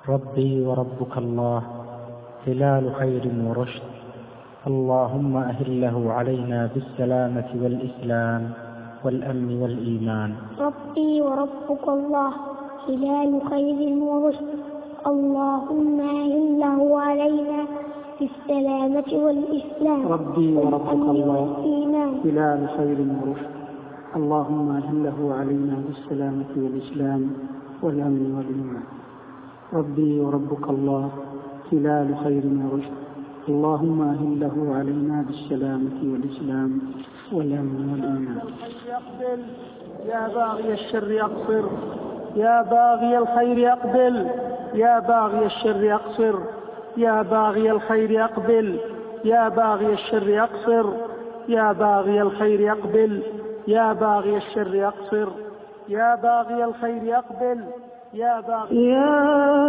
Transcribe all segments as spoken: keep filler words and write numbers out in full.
ربي وربك الله هلال خير ورشد، اللهم أهله علينا بالسلامة والإسلام والأمن والإيمان. ربي وربك الله هلال خير ورشد، اللهم أهله علينا بالسلامة والإسلام. ربي وربك الله هلال خير ورشد، اللهم أهله علينا بالسلامة والإسلام والأمن والإيمان. ربي وربك الله هلال خير ورشد، اللهم أهله علينا بالسلامة والإسلام والأمن والإيمان. يا باغي الشر أقصر، يا باغي الخير أقبل، يا باغي الشر أقصر، يا باغي الخير أقبل، يا باغي الشر أقصر، يا باغي الخير أقبل، يا باغي الشر أقصر، يا باغي الخير أقبل، يا باغي. يا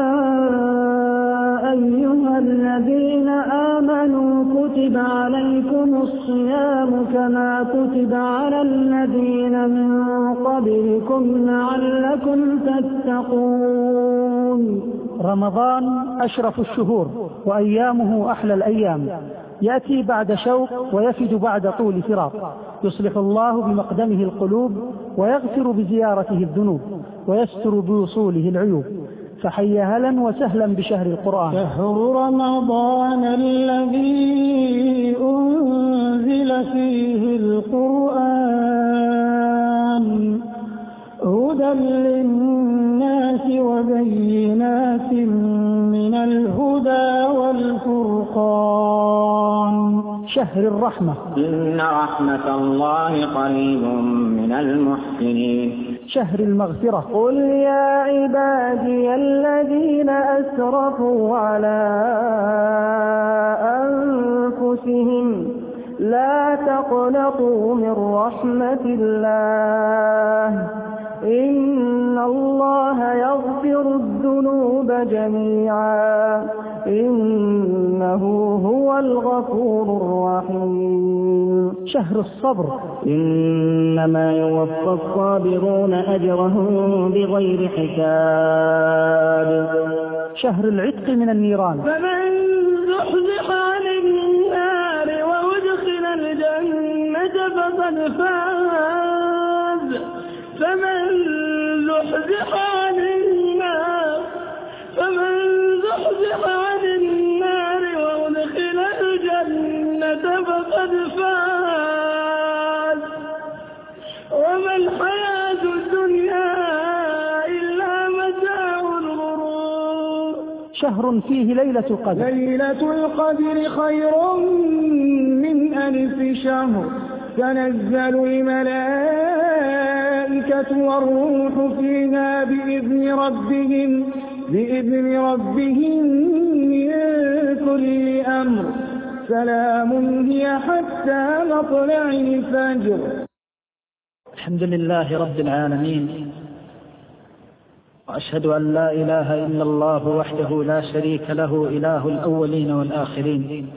أيها الذين آمنوا كتب عليكم الصيام كما كتب على الذين من قبلكم لعلكم تتقون. رمضان أشرف الشهور وأيامه أحلى الأيام، يأتي بعد شوق ويفد بعد طول فراق، يصلح الله بمقدمه القلوب ويغفر بزيارته الذنوب ويستر بوصوله العيوب. فحيا هلا وسهلا بشهر القرآن. شهر رمضان الذي أنزل فيه القرآن هدى للناس وبينات من الهدى والفرقان. شهر الرحمة، إن رحمة الله قريب من المحسنين. شهر المغفرة، قل يا عبادي الذين أسرفوا على أنفسهم لا تقنطوا من رحمة الله إن الله يغفر الذنوب جميعا إنه هو الغفور الرحيم. شهر الصبر، إنما يوفى الصابرون أجرهم بغير حساب. شهر العتق من النيران، فمن زحزح عن النار وأدخل الجنة فقد فاز. فمن زحزح عن النار فمن زحزح عن النار وأدخل الجنة فقد فاز وما الحياة الدنيا إلا متاع الغرور. شهر فيه ليلة القدر، ليلة القدر خير من ألف شهر، تنزل الملائكة والروح فيها بإذن ربهم بإذن ربهم من كل أمر، سلام هي حتى مطلع الفجر. الحمد لله رب العالمين، وأشهد أن لا إله إلا الله وحده لا شريك له إله الأولين والآخرين،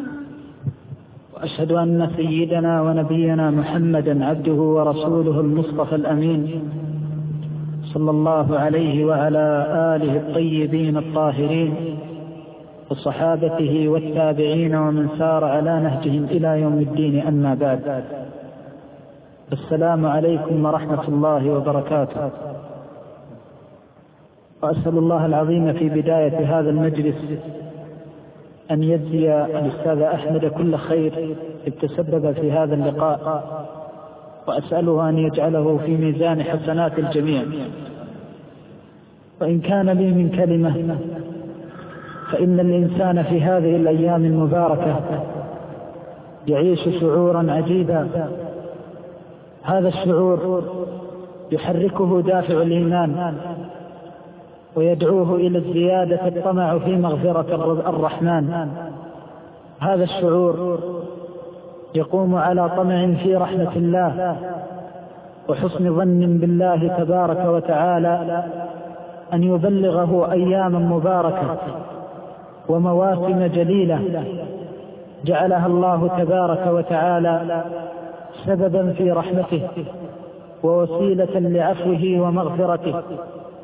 وأشهد أن سيدنا ونبينا محمدا عبده ورسوله المصطفى الأمين صلى الله عليه وعلى آله الطيبين الطاهرين وصحابته والتابعين ومن سار على نهجهم إلى يوم الدين. أما بعد، السلام عليكم ورحمة الله وبركاته. وأسأل الله العظيم في بداية هذا المجلس أن يجزي الأستاذ أحمد كل خير إذ تسبب في هذا اللقاء، وأسأله أن يجعله في ميزان حسنات الجميع. وإن كان لي من كلمة، فإن الإنسان في هذه الأيام المباركة يعيش شعورا عجيبا. هذا الشعور يحركه دافع الإيمان ويدعوه إلى الزيادة الطمع في مغفرة الرحمن. هذا الشعور يقوم على طمع في رحمة الله وحسن ظن بالله تبارك وتعالى أن يبلغه أياما مباركة ومواسم جليلة جعلها الله تبارك وتعالى سببا في رحمته ووسيلة لعفوه ومغفرته.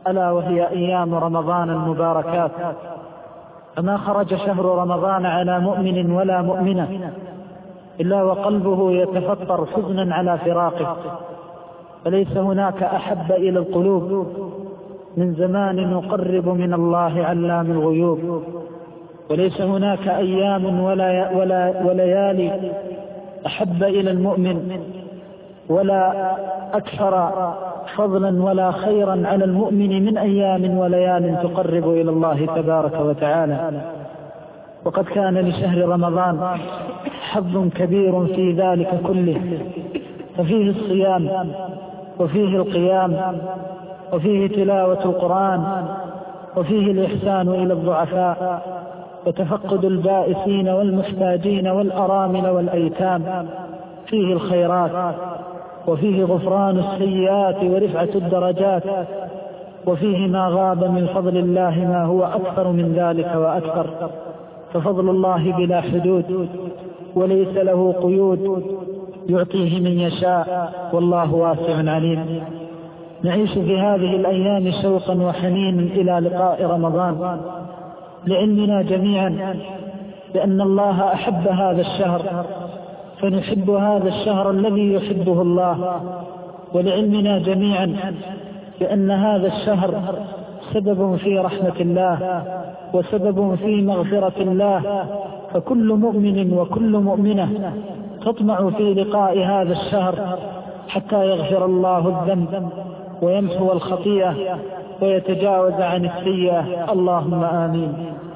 ألا وهي أيام رمضان المباركات. فما خرج شهر رمضان على مؤمن ولا مؤمنة إلا وقلبه يتفطر حزنا على فراقه، فليس هناك أحب إلى القلوب من زمان يقرب من الله علام الغيوب، وليس هناك أيام ولا ولا وليالي أحب إلى المؤمن ولا أكثر فضلا ولا خيرا على المؤمن من أيام وليال تقرب إلى الله تبارك وتعالى. وقد كان لشهر رمضان حظ كبير في ذلك كله، ففيه الصيام وفيه القيام وفيه تلاوة القرآن وفيه الإحسان إلى الضعفاء وتفقد البائسين والمحتاجين والأرامل والأيتام، فيه الخيرات وفيه غفران السيئات ورفعة الدرجات، وفيه ما غاب من فضل الله ما هو أكثر من ذلك وأكثر. ففضل الله بلا حدود وليس له قيود، يعطيه من يشاء والله واسع عليم. نعيش في هذه الأيام شوقا وحنينا إلى لقاء رمضان، لعلمنا جميعا بأن الله أحب هذا الشهر فنحب هذا الشهر الذي يحبه الله، ولعلمنا جميعا بأن هذا الشهر سبب في رحمة الله وسبب في مغفرة الله، فكل مؤمن وكل مؤمنة تطمع في لقاء هذا الشهر حتى يغفر الله الذنب ويمحو الخطيئة ويتجاوز عن السيئة، اللهم آمين.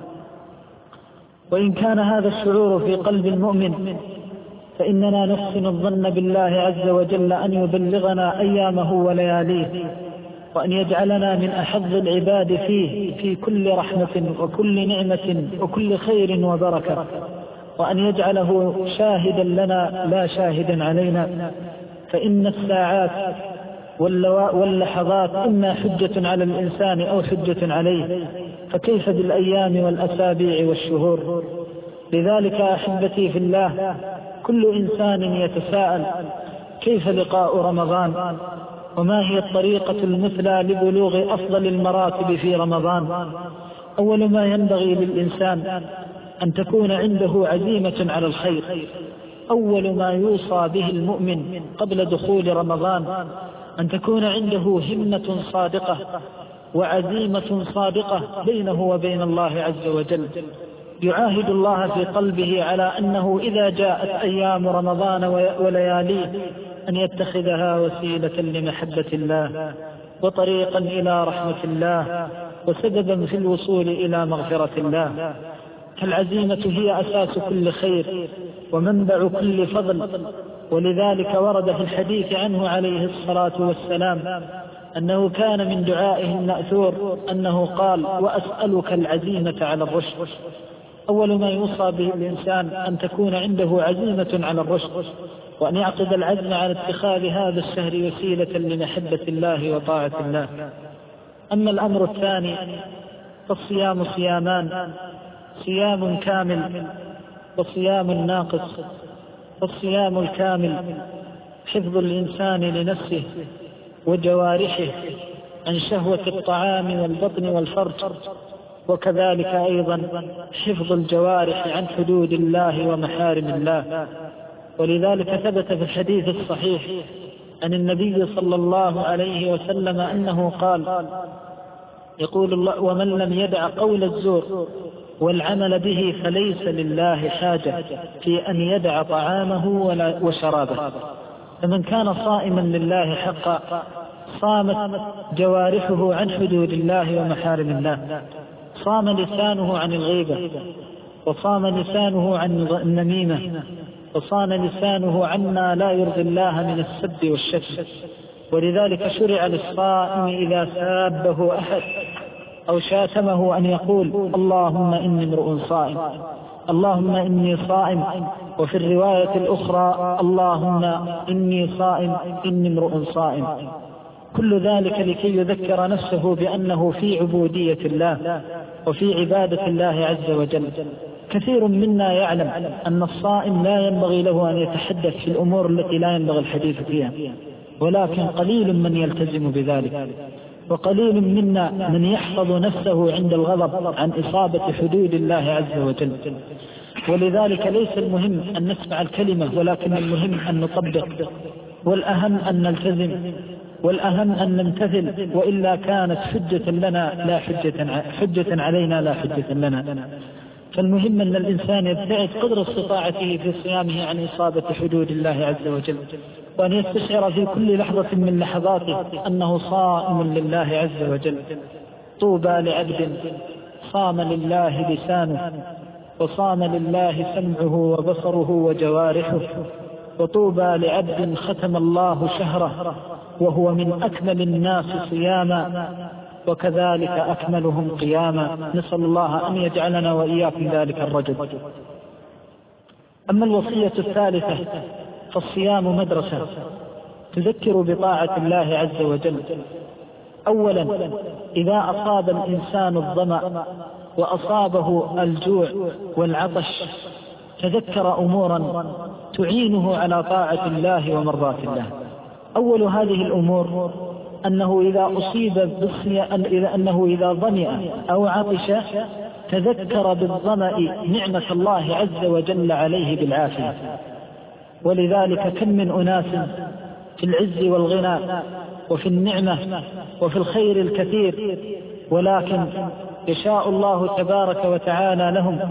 وإن كان هذا الشعور في قلب المؤمن فإننا نحسن الظن بالله عز وجل أن يبلغنا أيامه ولياليه، وأن يجعلنا من أحظ العباد فيه في كل رحمة وكل نعمة وكل خير وبركة، وأن يجعله شاهدا لنا لا شاهدا علينا. فإن الساعات واللحظات إما حجة على الإنسان أو حجة عليه، فكيف بالأيام والأسابيع والشهور؟ لذلك أحبتي في الله كل إنسان يتساءل كيف لقاء رمضان، وما هي الطريقة المثلى لبلوغ أفضل المراتب في رمضان؟ أول ما ينبغي للإنسان أن تكون عنده عزيمة على الخير. أول ما يوصى به المؤمن قبل دخول رمضان أن تكون عنده همة صادقة وعزيمة صادقة بينه وبين الله عز وجل، يعاهد الله في قلبه على أنه إذا جاءت أيام رمضان ولياليه أن يتخذها وسيلة لمحبة الله وطريقا إلى رحمة الله وسببا في الوصول إلى مغفرة الله. فالعزيمة هي أساس كل خير ومنبع كل فضل، ولذلك ورد في الحديث عنه عليه الصلاة والسلام أنه كان من دعائه المأثور أنه قال: وأسألك العزيمة على الرشد. أول ما يوصى به الإنسان أن تكون عنده عزيمة على الرشد، وأن يعقد العزم على اتخاذ هذا الشهر وسيلة لمحبة الله وطاعة الله. أما الأمر الثاني فالصيام صيامان: صيام كامل وصيام ناقص. فالصيام الكامل حفظ الإنسان لنفسه وجوارحه عن شهوة الطعام والبطن والفرج، وكذلك أيضا حفظ الجوارح عن حدود الله ومحارم الله. ولذلك ثبت في الحديث الصحيح عن النبي صلى الله عليه وسلم أنه قال: يقول الله: ومن لم يدع قول الزور والعمل به فليس لله حاجة في أن يدع طعامه وشرابه. فمن كان صائما لله حقا صامت جوارحه عن حدود الله ومحارم الله، صام لسانه عن الغيبة، وصام لسانه عن النميمة، وصان لسانه عما لا يرضي الله من السب والشتم. ولذلك شرع للصائم إذا سابه أحد أو شاتمه أن يقول: اللهم إني امرؤ صائم، اللهم إني صائم. وفي الرواية الأخرى: اللهم إني صائم إني امرؤ صائم. كل ذلك لكي يذكر نفسه بأنه في عبودية الله وفي عبادة الله عز وجل. كثير منا يعلم أن الصائم لا ينبغي له أن يتحدث في الأمور التي لا ينبغي الحديث فيها، ولكن قليل من يلتزم بذلك. وقليل منا من يحفظ نفسه عند الغضب عن إصابة حدود الله عز وجل. ولذلك ليس المهم أن نسمع الكلمة، ولكن المهم أن نطبق، والأهم أن نلتزم، والأهم أن نمتثل، وإلا كانت حجة لنا لا حجة, حجة علينا لا حجة لنا. فالمهم أن الإنسان يبتعد قدر استطاعته في صيامه عن إصابة حدود الله عز وجل، وأن يستشعر في كل لحظة من لحظاته أنه صائم لله عز وجل. طوبى لعبد صام لله لسانه، وصام لله سمعه وبصره وجوارحه، وطوبى لعبد ختم الله شهره وهو من أكمل الناس صياما، وكذلك أكملهم قياما. نسأل الله أن يجعلنا وإياكم ذلك الرجل. أما الوصية الثالثة فالصيام مدرسة تذكر بطاعة الله عز وجل. أولا، إذا أصاب الإنسان الظمأ وأصابه الجوع والعطش تذكر أمورا تعينه على طاعة الله ومرضاة الله. أول هذه الأمور أنه إذا أصيب بالصيام أنه إذا ظمئ أو عطش تذكر بالظمأ نعمة الله عز وجل عليه بالعافية. ولذلك كم من أناس في العز والغنى وفي النعمة وفي الخير الكثير، ولكن يشاء الله تبارك وتعالى لهم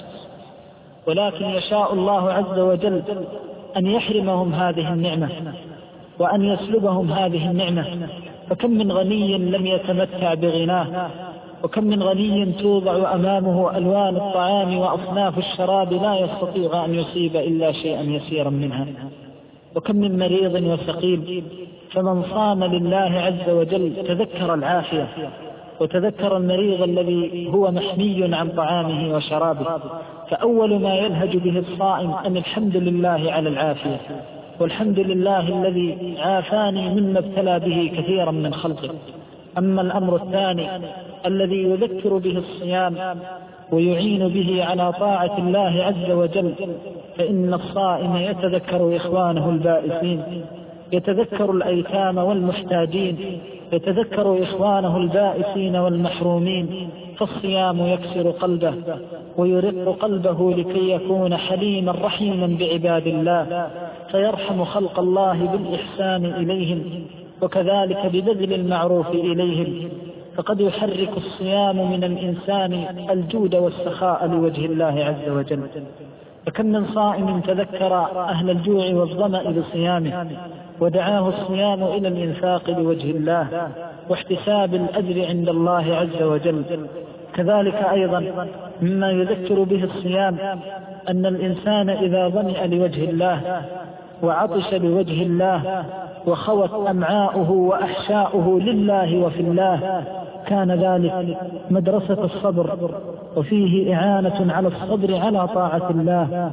ولكن يشاء الله عز وجل أن يحرمهم هذه النعمة وأن يسلبهم هذه النعمة. فكم من غني لم يتمتع بغناه، وكم من غني توضع أمامه ألوان الطعام وأصناف الشراب لا يستطيع أن يصيب إلا شيئا يسيرا منها. وكم من مريض وسقيم، فمن صام لله عز وجل تذكر العافية وتذكر المريض الذي هو محمي عن طعامه وشرابه. فأول ما يلهج به الصائم أن الحمد لله على العافية، والحمد لله الذي عافاني مما ابتلى به كثيرا من خلقه. أما الأمر الثاني الذي يذكر به الصيام ويعين به على طاعة الله عز وجل، فإن الصائم يتذكر إخوانه البائسين، يتذكر الأيتام والمحتاجين، يتذكر إخوانه البائسين والمحرومين. فالصيام يكسر قلبه ويرق قلبه لكي يكون حليما رحيما بعباد الله، فيرحم خلق الله بالإحسان إليهم، وكذلك ببذل المعروف إليهم. فقد يحرك الصيام من الإنسان الجود والسخاء لوجه الله عز وجل. فكم من صائم تذكر أهل الجوع والظمأ بصيامه ودعاه الصيام إلى الإنفاق لوجه الله واحتساب الأجر عند الله عز وجل. كذلك أيضا مما يذكر به الصيام أن الإنسان إذا ظمئ لوجه الله وعطش لوجه الله وخوت أمعاؤه وأحشاؤه لله وفي الله كان ذلك مدرسة الصبر، وفيه إعانة على الصبر على طاعة الله.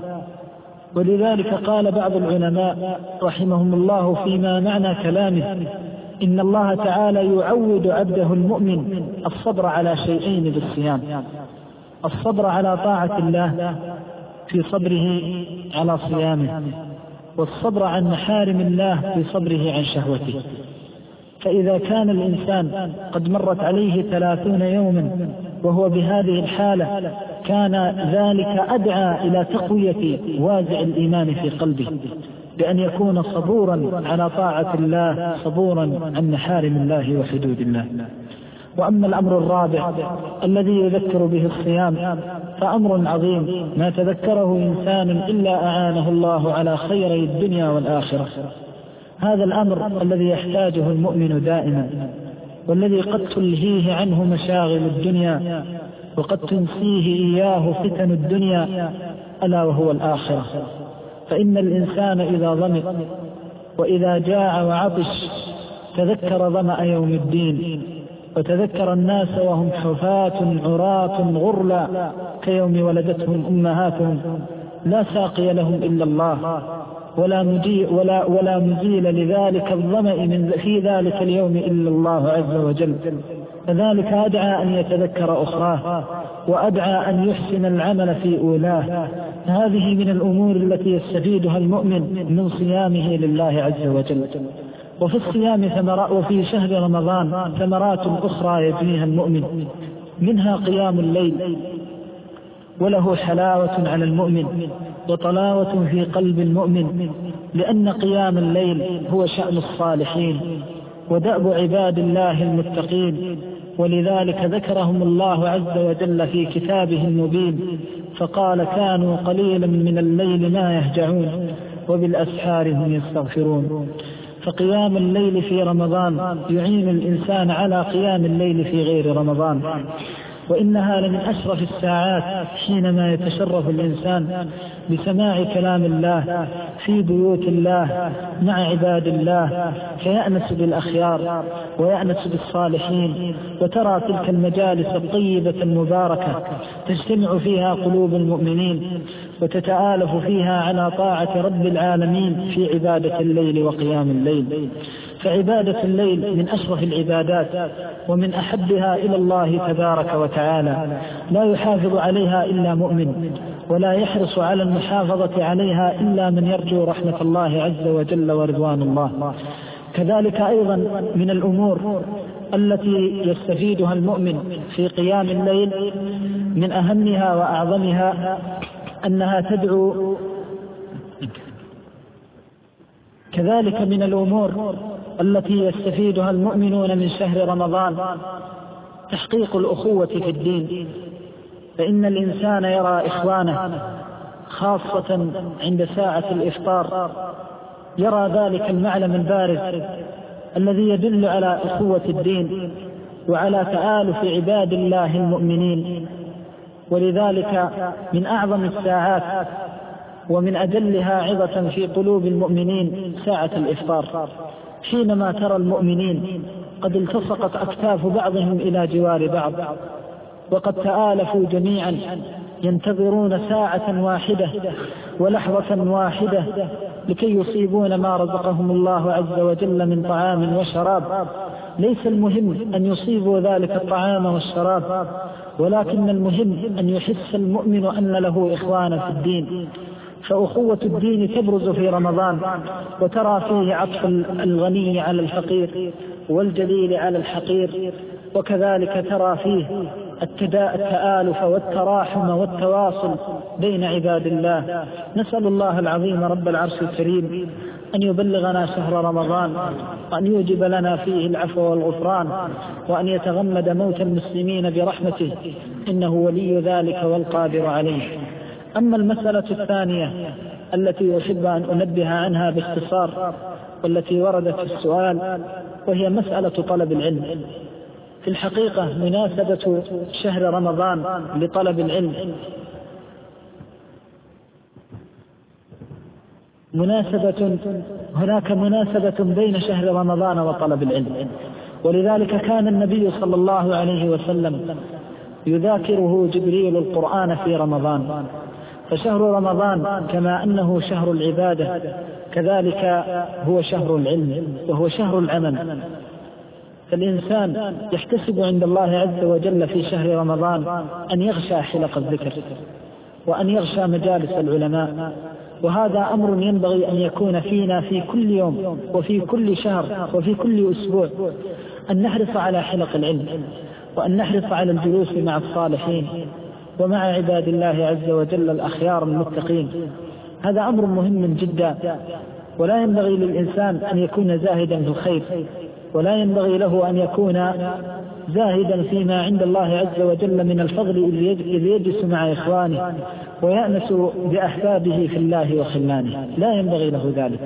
ولذلك قال بعض العلماء رحمهم الله فيما معنى كلامه: إن الله تعالى يعود عبده المؤمن الصبر على شيئين بالصيام: الصبر على طاعة الله في صبره على صيامه، والصبر عن محارم الله في صبره عن شهوته. فإذا كان الإنسان قد مرت عليه ثلاثون يوما وهو بهذه الحالة كان ذلك أدعى إلى تقوية وازع الإيمان في قلبه، بأن يكون صبورا على طاعة الله، صبورا عن محارم الله وحدود الله. وأما الأمر الرابع الذي يذكر به الصيام فأمر عظيم ما تذكره إنسان إلا أعانه الله على خيري الدنيا والآخرة. هذا الأمر الذي يحتاجه المؤمن دائما، والذي قد تلهيه عنه مشاغل الدنيا وقد تنسيه إياه فتن الدنيا، ألا وهو الآخرة. فإن الإنسان إذا ظمئ وإذا جاع وعطش تذكر ظمأ يوم الدين، وتذكر الناس وهم حفاة عراة غرلا كيوم ولدتهم أمهاتهم، لا ساقي لهم إلا الله، ولا مجيء ولا ولا مزيل لذلك الظمأ من في ذلك اليوم إلا الله عز وجل. فذلك أدعى أن يتذكر أخراه، وأدعى أن يحسن العمل في أولاه. هذه من الأمور التي يستفيدها المؤمن من صيامه لله عز وجل. وفي الصيام ثمرات، وفي شهر رمضان ثمرات أخرى يجنيها المؤمن، منها قيام الليل، وله حلاوة على المؤمن وطلاوة في قلب المؤمن، لأن قيام الليل هو شأن الصالحين ودأب عباد الله المتقين، ولذلك ذكرهم الله عز وجل في كتابه المبين، فقال كانوا قليلا من الليل ما يهجعون وبالأسحار هم يستغفرون. فقيام الليل في رمضان يعين الإنسان على قيام الليل في غير رمضان، وإنها لمن أشرف الساعات حينما يتشرف الإنسان بسماع كلام الله في بيوت الله مع عباد الله، فيأنس بالأخيار ويأنس بالصالحين، وترى تلك المجالس الطيبة المباركة تجتمع فيها قلوب المؤمنين وتتآلف فيها على طاعة رب العالمين في عبادة الليل وقيام الليل. فعبادة الليل من أشرف العبادات ومن أحبها إلى الله تبارك وتعالى، لا يحافظ عليها إلا مؤمن، ولا يحرص على المحافظة عليها إلا من يرجو رحمة الله عز وجل ورضوان الله. كذلك أيضا من الأمور التي يستفيدها المؤمن في قيام الليل من أهمها وأعظمها أنها تدعو. كذلك من الأمور التي يستفيدها المؤمنون من شهر رمضان تحقيق الأخوة في الدين، فإن الإنسان يرى إخوانه خاصة عند ساعة الإفطار، يرى ذلك المعلم البارز الذي يدل على أخوة الدين وعلى تآلف عباد الله المؤمنين. ولذلك من أعظم الساعات ومن أجلها عظة في قلوب المؤمنين ساعة الإفطار، حينما ترى المؤمنين قد التصقت أكتاف بعضهم إلى جوار بعض، وقد تآلفوا جميعا ينتظرون ساعة واحدة ولحظة واحدة لكي يصيبون ما رزقهم الله عز وجل من طعام وشراب. ليس المهم أن يصيبوا ذلك الطعام والشراب، ولكن المهم أن يحس المؤمن أن له إخوانا في الدين. فأخوة الدين تبرز في رمضان، وترى فيه عطف الغني على الفقير والجليل على الحقير، وكذلك ترى فيه التآلف والتراحم والتواصل بين عباد الله. نسأل الله العظيم رب العرش الكريم أن يبلغنا شهر رمضان، وأن يوجب لنا فيه العفو والغفران، وأن يتغمد موت المسلمين برحمته، إنه ولي ذلك والقادر عليه. أما المسألة الثانية التي أحب أن أنبه عنها باختصار والتي وردت في السؤال، وهي مسألة طلب العلم. في الحقيقة مناسبة شهر رمضان لطلب العلم مناسبة هناك مناسبة بين شهر رمضان وطلب العلم، ولذلك كان النبي صلى الله عليه وسلم يذاكره جبريل القرآن في رمضان. فشهر رمضان كما أنه شهر العبادة كذلك هو شهر العلم وهو شهر العمل. فالإنسان يحتسب عند الله عز وجل في شهر رمضان أن يغشى حلق الذكر وأن يغشى مجالس العلماء، وهذا أمر ينبغي أن يكون فينا في كل يوم وفي كل شهر وفي كل أسبوع، أن نحرص على حلق العلم، وأن نحرص على الجلوس مع الصالحين ومع عباد الله عز وجل الأخيار المتقين. هذا أمر مهم جدا، ولا ينبغي للإنسان أن يكون زاهدا في الخير، ولا ينبغي له أن يكون زاهدا فيما عند الله عز وجل من الفضل إذ يجلس مع إخوانه ويأنس بأحبابه في الله وخلانه، لا ينبغي له ذلك.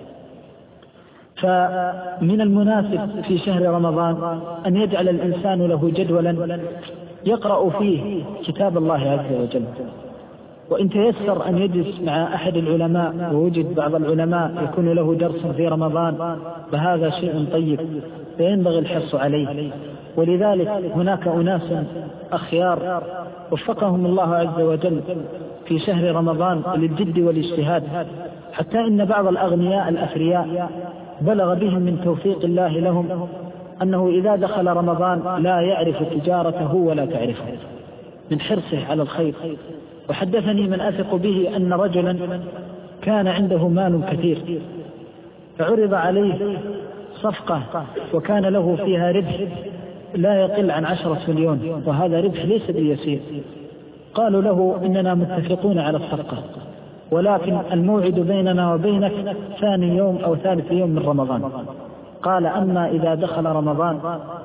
فمن المناسب في شهر رمضان أن يجعل الإنسان له جدولا يقرأ فيه كتاب الله عز وجل، وإن تيسر أن يجلس مع أحد العلماء ووجد بعض العلماء يكون له درس في رمضان، فهذا شيء طيب فينبغي الحرص عليه. ولذلك هناك أناس أخيار وفقهم الله عز وجل في شهر رمضان للجد والاجتهاد، حتى إن بعض الأغنياء الأثرياء بلغ بهم من توفيق الله لهم أنه إذا دخل رمضان لا يعرف تجارته ولا تعرفه من حرصه على الخير. وحدثني من أثق به أن رجلا كان عنده مال كثير، فعرض عليه صفقة وكان له فيها ربح لا يقل عن عشرة مليون، وهذا ربح ليس باليسير. قالوا له إننا متفقون على الصفقة، ولكن الموعد بيننا وبينك ثاني يوم أو ثالث يوم من رمضان. قال أما إذا دخل رمضان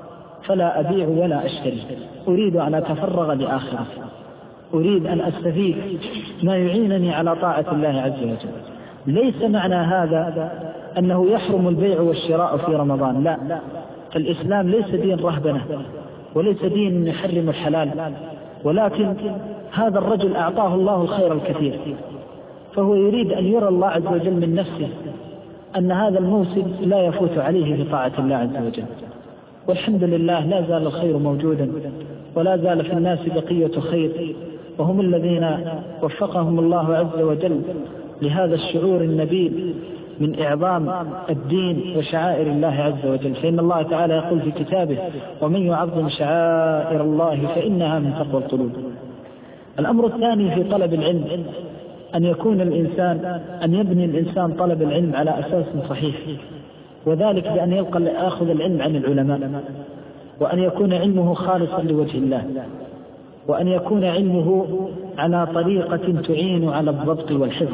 فلا أبيع ولا أشتري، أريد أن أتفرغ لآخرة، أريد أن أستفيد ما يعينني على طاعة الله عز وجل. ليس معنى هذا أنه يحرم البيع والشراء في رمضان، لا، الإسلام ليس دين رهبنة وليس دين يحرم الحلال، ولكن هذا الرجل أعطاه الله الخير الكثير، فهو يريد أن يرى الله عز وجل من نفسه أن هذا الموسم لا يفوت عليه في طاعة الله عز وجل. والحمد لله لا زال الخير موجودا، ولا زال في الناس بقية خير، وهم الذين وفقهم الله عز وجل لهذا الشعور النبيل من إعظام الدين وشعائر الله عز وجل. فإن الله تعالى يقول في كتابه: ومن يعظم شعائر الله فإنها من تقوى القلوب. الأمر الثاني في طلب العلم أن يكون الإنسان أن يبني الإنسان طلب العلم على أساس صحيح، وذلك بأن يلقى يأخذ العلم عن العلماء، وأن يكون علمه خالصا لوجه الله، وأن يكون علمه على طريقة تعين على الضبط والحفظ.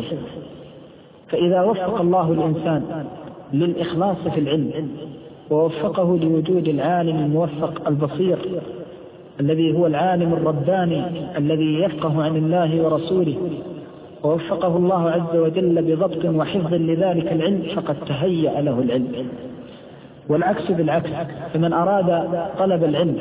فإذا وفق الله الإنسان للإخلاص في العلم، ووفقه لوجود العالم الموفق البصير الذي هو العالم الرباني الذي يفقه عن الله ورسوله، ووفقه الله عز وجل بضبط وحفظ لذلك العلم، فقد تهيأ له العلم. والعكس بالعكس، فمن أراد طلب العلم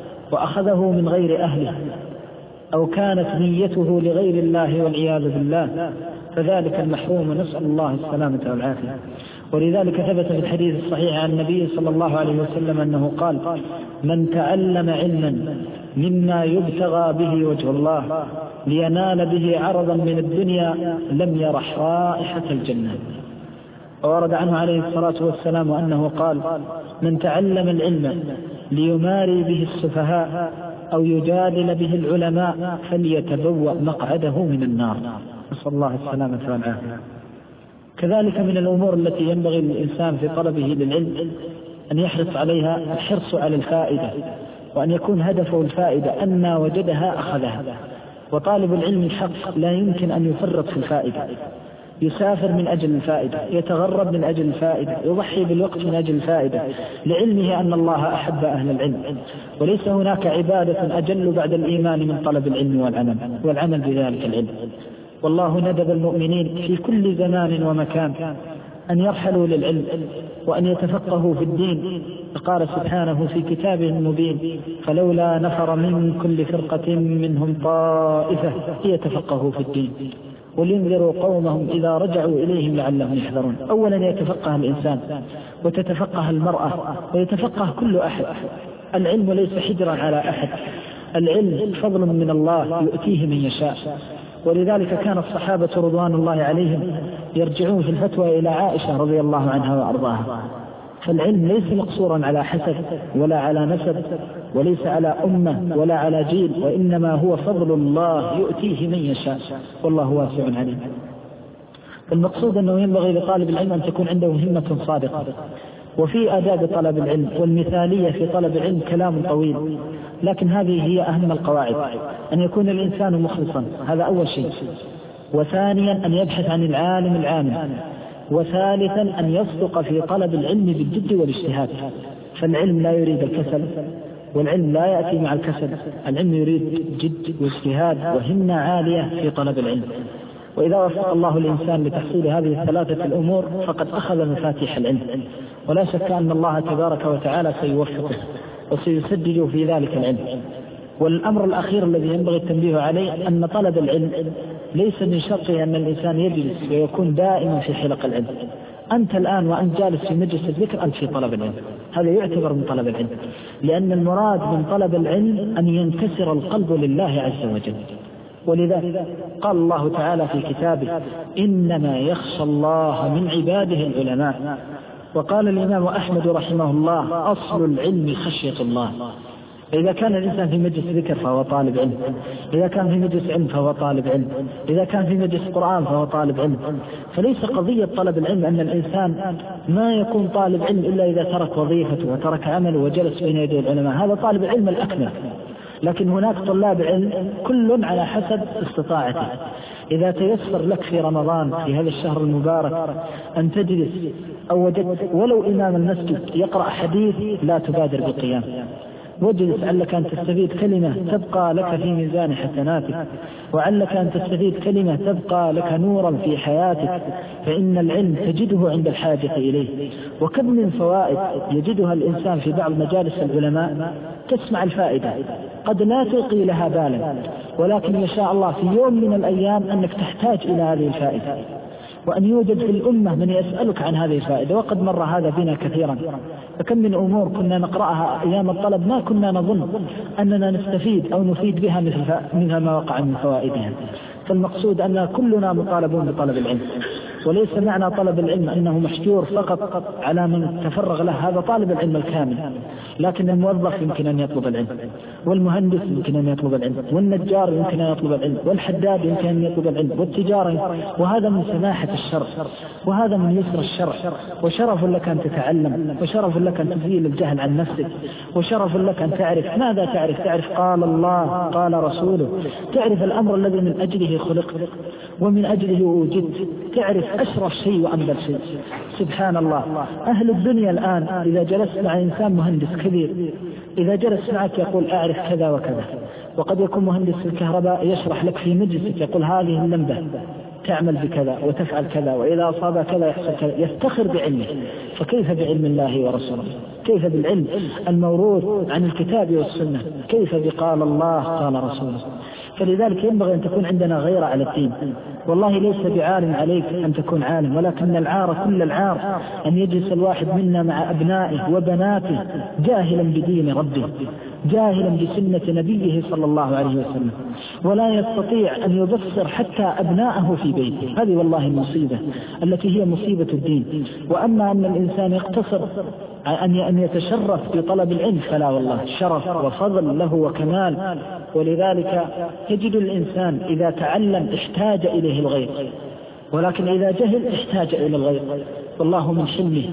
وأخذه من غير أهله، أو كانت نيته لغير الله والعياذ بالله، فذلك المحروم، نسأل الله السلامة والعافية. ولذلك ثبت في الحديث الصحيح عن النبي صلى الله عليه وسلم أنه قال: من تعلم علما مما يبتغى به وجه الله لينال به عرضا من الدنيا لم يرح رائحة الجنة. وورد عنه عليه الصلاة والسلام أنه قال: من تعلم العلم ليماري به السفهاء أو يجادل به العلماء فليتبوأ مقعده من النار. نسأل الله السلامة والعافية. كذلك من الأمور التي ينبغي للإنسان في طلبه للعلم أن يحرص عليها الحرص على الفائدة، وأن يكون هدفه الفائدة، أن وجدها أخذها. وطالب العلم الحق لا يمكن أن يفرط في الفائدة، يسافر من أجل الفائدة، يتغرب من أجل الفائدة، يضحي بالوقت من أجل الفائدة، لعلمه أن الله أحب أهل العلم. وليس هناك عبادة أجل بعد الإيمان من طلب العلم والعمل والعمل بذلك العلم. والله ندب المؤمنين في كل زمان ومكان أن يرحلوا للعلم وأن يتفقهوا في الدين، فقال سبحانه في كتابه المبين: فلولا نفر من كل فرقة منهم طائفة ليتفقهوا في الدين ولينذروا قومهم إذا رجعوا إليهم لعلهم يحذرون. أولا يتفقه الإنسان، وتتفقه المرأة، ويتفقه كل أحد. العلم ليس حجرا على أحد، العلم فضل من الله يؤتيه من يشاء. ولذلك كان الصحابة رضوان الله عليهم يرجعون في الفتوى إلى عائشة رضي الله عنها وأرضاها. فالعلم ليس مقصورا على حسب ولا على نسب، وليس على أمة ولا على جيل، وإنما هو فضل الله يؤتيه من يشاء، والله واسع عليم. المقصود أنه ينبغي لطالب العلم أن تكون عنده همة صادقة. وفي آداب طلب العلم والمثالية في طلب العلم كلام طويل، لكن هذه هي أهم القواعد: أن يكون الإنسان مخلصا، هذا أول شيء. وثانيا أن يبحث عن العالم العامل. وثالثا أن يصدق في طلب العلم بالجد والاجتهاد. فالعلم لا يريد الكسل، والعلم لا يأتي مع الكسل، العلم يريد جد واجتهاد وهمة عالية في طلب العلم. وإذا وفق الله الإنسان لتحصيل هذه الثلاثة الأمور فقد أخذ مفاتيح العلم، ولا شك أن الله تبارك وتعالى سيوفقه وسيسدد في ذلك العلم. والأمر الأخير الذي ينبغي التنبيه عليه أن طلب العلم ليس من شرطه أن الإنسان يجلس ويكون دائما في حلق العلم. أنت الآن وأنت جالس في مجلس الذكر أنت في طلب العلم، هذا يعتبر من طلب العلم، لأن المراد من طلب العلم أن ينكسر القلب لله عز وجل. ولذلك قال الله تعالى في كتابه: إنما يخشى الله من عباده العلماء. وقال الإمام أحمد رحمه الله: أصل العلم خشية الله. إذا كان الإنسان في مجلس ذكر فهو طالب علم، إذا كان في مجلس علم فهو طالب علم، إذا كان في مجلس قرآن فهو طالب علم. فليس قضية طلب العلم أن الإنسان ما يكون طالب علم إلا إذا ترك وظيفته وترك عمله وجلس بين يدي العلماء، هذا طالب العلم الأكمل. لكن هناك طلاب علم كل على حسب استطاعته. إذا تيسر لك في رمضان في هذا الشهر المبارك أن تجلس أو وجدت ولو إمام المسجد يقرأ حديث لا تبادر بالقيام، واجلس علك أن تستفيد كلمة تبقى لك في ميزان حسناتك، وعلك أن تستفيد كلمة تبقى لك نورا في حياتك، فإن العلم تجده عند الحاجة إليه. وكم من فوائد يجدها الإنسان في بعض مجالس العلماء تسمع الفائدة قد لا تلقي لها بالا، ولكن يشاء الله في يوم من الأيام أنك تحتاج إلى هذه الفائدة، وأن يوجد في الأمة من يسألك عن هذه الفائدة. وقد مر هذا بنا كثيرا، فكم من أمور كنا نقرأها أيام الطلب ما كنا نظن أننا نستفيد أو نفيد بها مثل ما وقع من فوائدها. فالمقصود أن كلنا مطالبون بطلب العلم، وليس معنى طلب العلم أنه محجور فقط على من تفرغ له، هذا طالب العلم الكامل. لكن الموظف يمكن أن يطلب العلم، والمهندس يمكن أن يطلب العلم، والنجار يمكن أن يطلب العلم، والحداد يمكن أن يطلب العلم، والتجارة. وهذا من سماحة الشرع، وهذا من يسر الشرع، وشرف لك أن تتعلم، وشرف لك أن تزيل الجهل عن نفسك، وشرف لك أن تعرف ماذا تعرف. تعرف قال الله قال رسوله، تعرف الأمر الذي من أجله خلقت ومن أجله وجدت، تعرف أشرف شيء وأنبل شيء. سبحان الله، أهل الدنيا الآن إذا جلست مع إنسان مهندس كبير، إذا جلس معك يقول أعرف كذا وكذا، وقد يكون مهندس الكهرباء يشرح لك في مجلسك يقول هذه اللمبة تعمل بكذا وتفعل كذا، وإذا أصاب كذا يحصل كذا، يفتخر بعلمه. فكيف بعلم الله ورسوله؟ كيف بالعلم الموروث عن الكتاب والسنة؟ كيف بقال الله قال رسوله؟ فلذلك ينبغي أن تكون عندنا غيرة على الدين. والله ليس بعار عليك أن تكون عالم، ولكن العار كل العار أن يجلس الواحد منا مع أبنائه وبناته جاهلا بدين ربه، جاهلا بسنة نبيه صلى الله عليه وسلم، ولا يستطيع أن يبصر حتى أبنائه في بيته. هذه والله المصيبة التي هي مصيبة الدين. وأما أن الإنسان يقتصر أن يتشرف بطلب العلم فلا، والله شرف وفضل له وكمال. ولذلك تجد الإنسان إذا تعلم احتاج إليه الغير، ولكن إذا جهل احتاج إلى الغير. والله من حلمه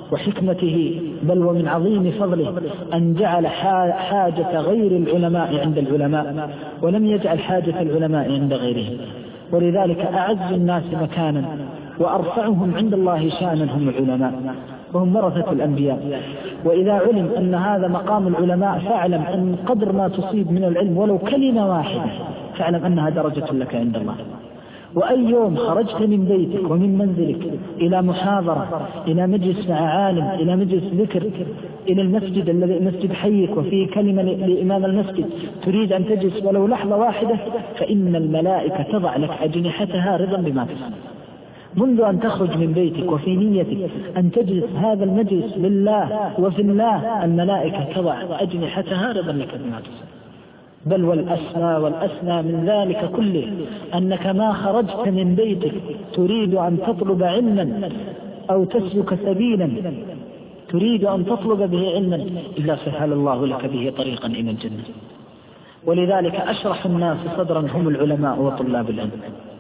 وحكمته بل ومن عظيم فضله أن جعل حاجة غير العلماء عند العلماء، ولم يجعل حاجة العلماء عند غيرهم. ولذلك أعز الناس مكانا وأرفعهم عند الله شأنا هم العلماء، وهم ورثة الأنبياء. وإذا علم أن هذا مقام العلماء فاعلم أن قدر ما تصيب من العلم ولو كلمة واحدة فاعلم أنها درجة لك عند الله. وأي يوم خرجت من بيتك ومن منزلك إلى محاضرة، إلى مجلس مع عالم، إلى مجلس ذكر، إلى المسجد الذي مسجد حيك وفيه كلمة لإمام المسجد، تريد أن تجلس ولو لحظة واحدة، فإن الملائكة تضع لك أجنحتها رضا بما تسمع. منذ أن تخرج من بيتك وفي نيتك أن تجلس هذا المجلس لله وفي الله، الملائكة تضع أجنحتها رضا لك بما تسمع. بل والأسنى والأسنى من ذلك كله أنك ما خرجت من بيتك تريد أن تطلب علما أو تسلك سبيلا تريد أن تطلب به علما إلا سهل الله لك به طريقا إلى الجنة. ولذلك أشرح الناس صدرا هم العلماء وطلاب العلم،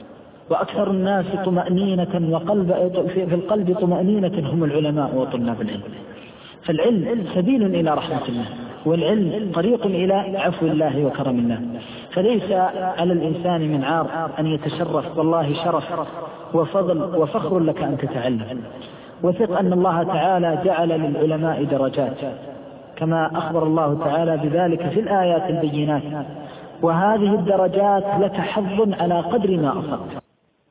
وأكثر الناس طمأنينة وقلب في القلب طمأنينة هم العلماء وطلاب العلم. فالعلم سبيل إلى رحمة الله، والعلم طريق إلى عفو الله وكرم الله. فليس على الإنسان من عار أن يتشرف، والله شرف وفضل وفخر لك أن تتعلم. وثق أن الله تعالى جعل للعلماء درجات كما أخبر الله تعالى بذلك في الآيات البينات، وهذه الدرجات لك حظ على قدر ما أصبت،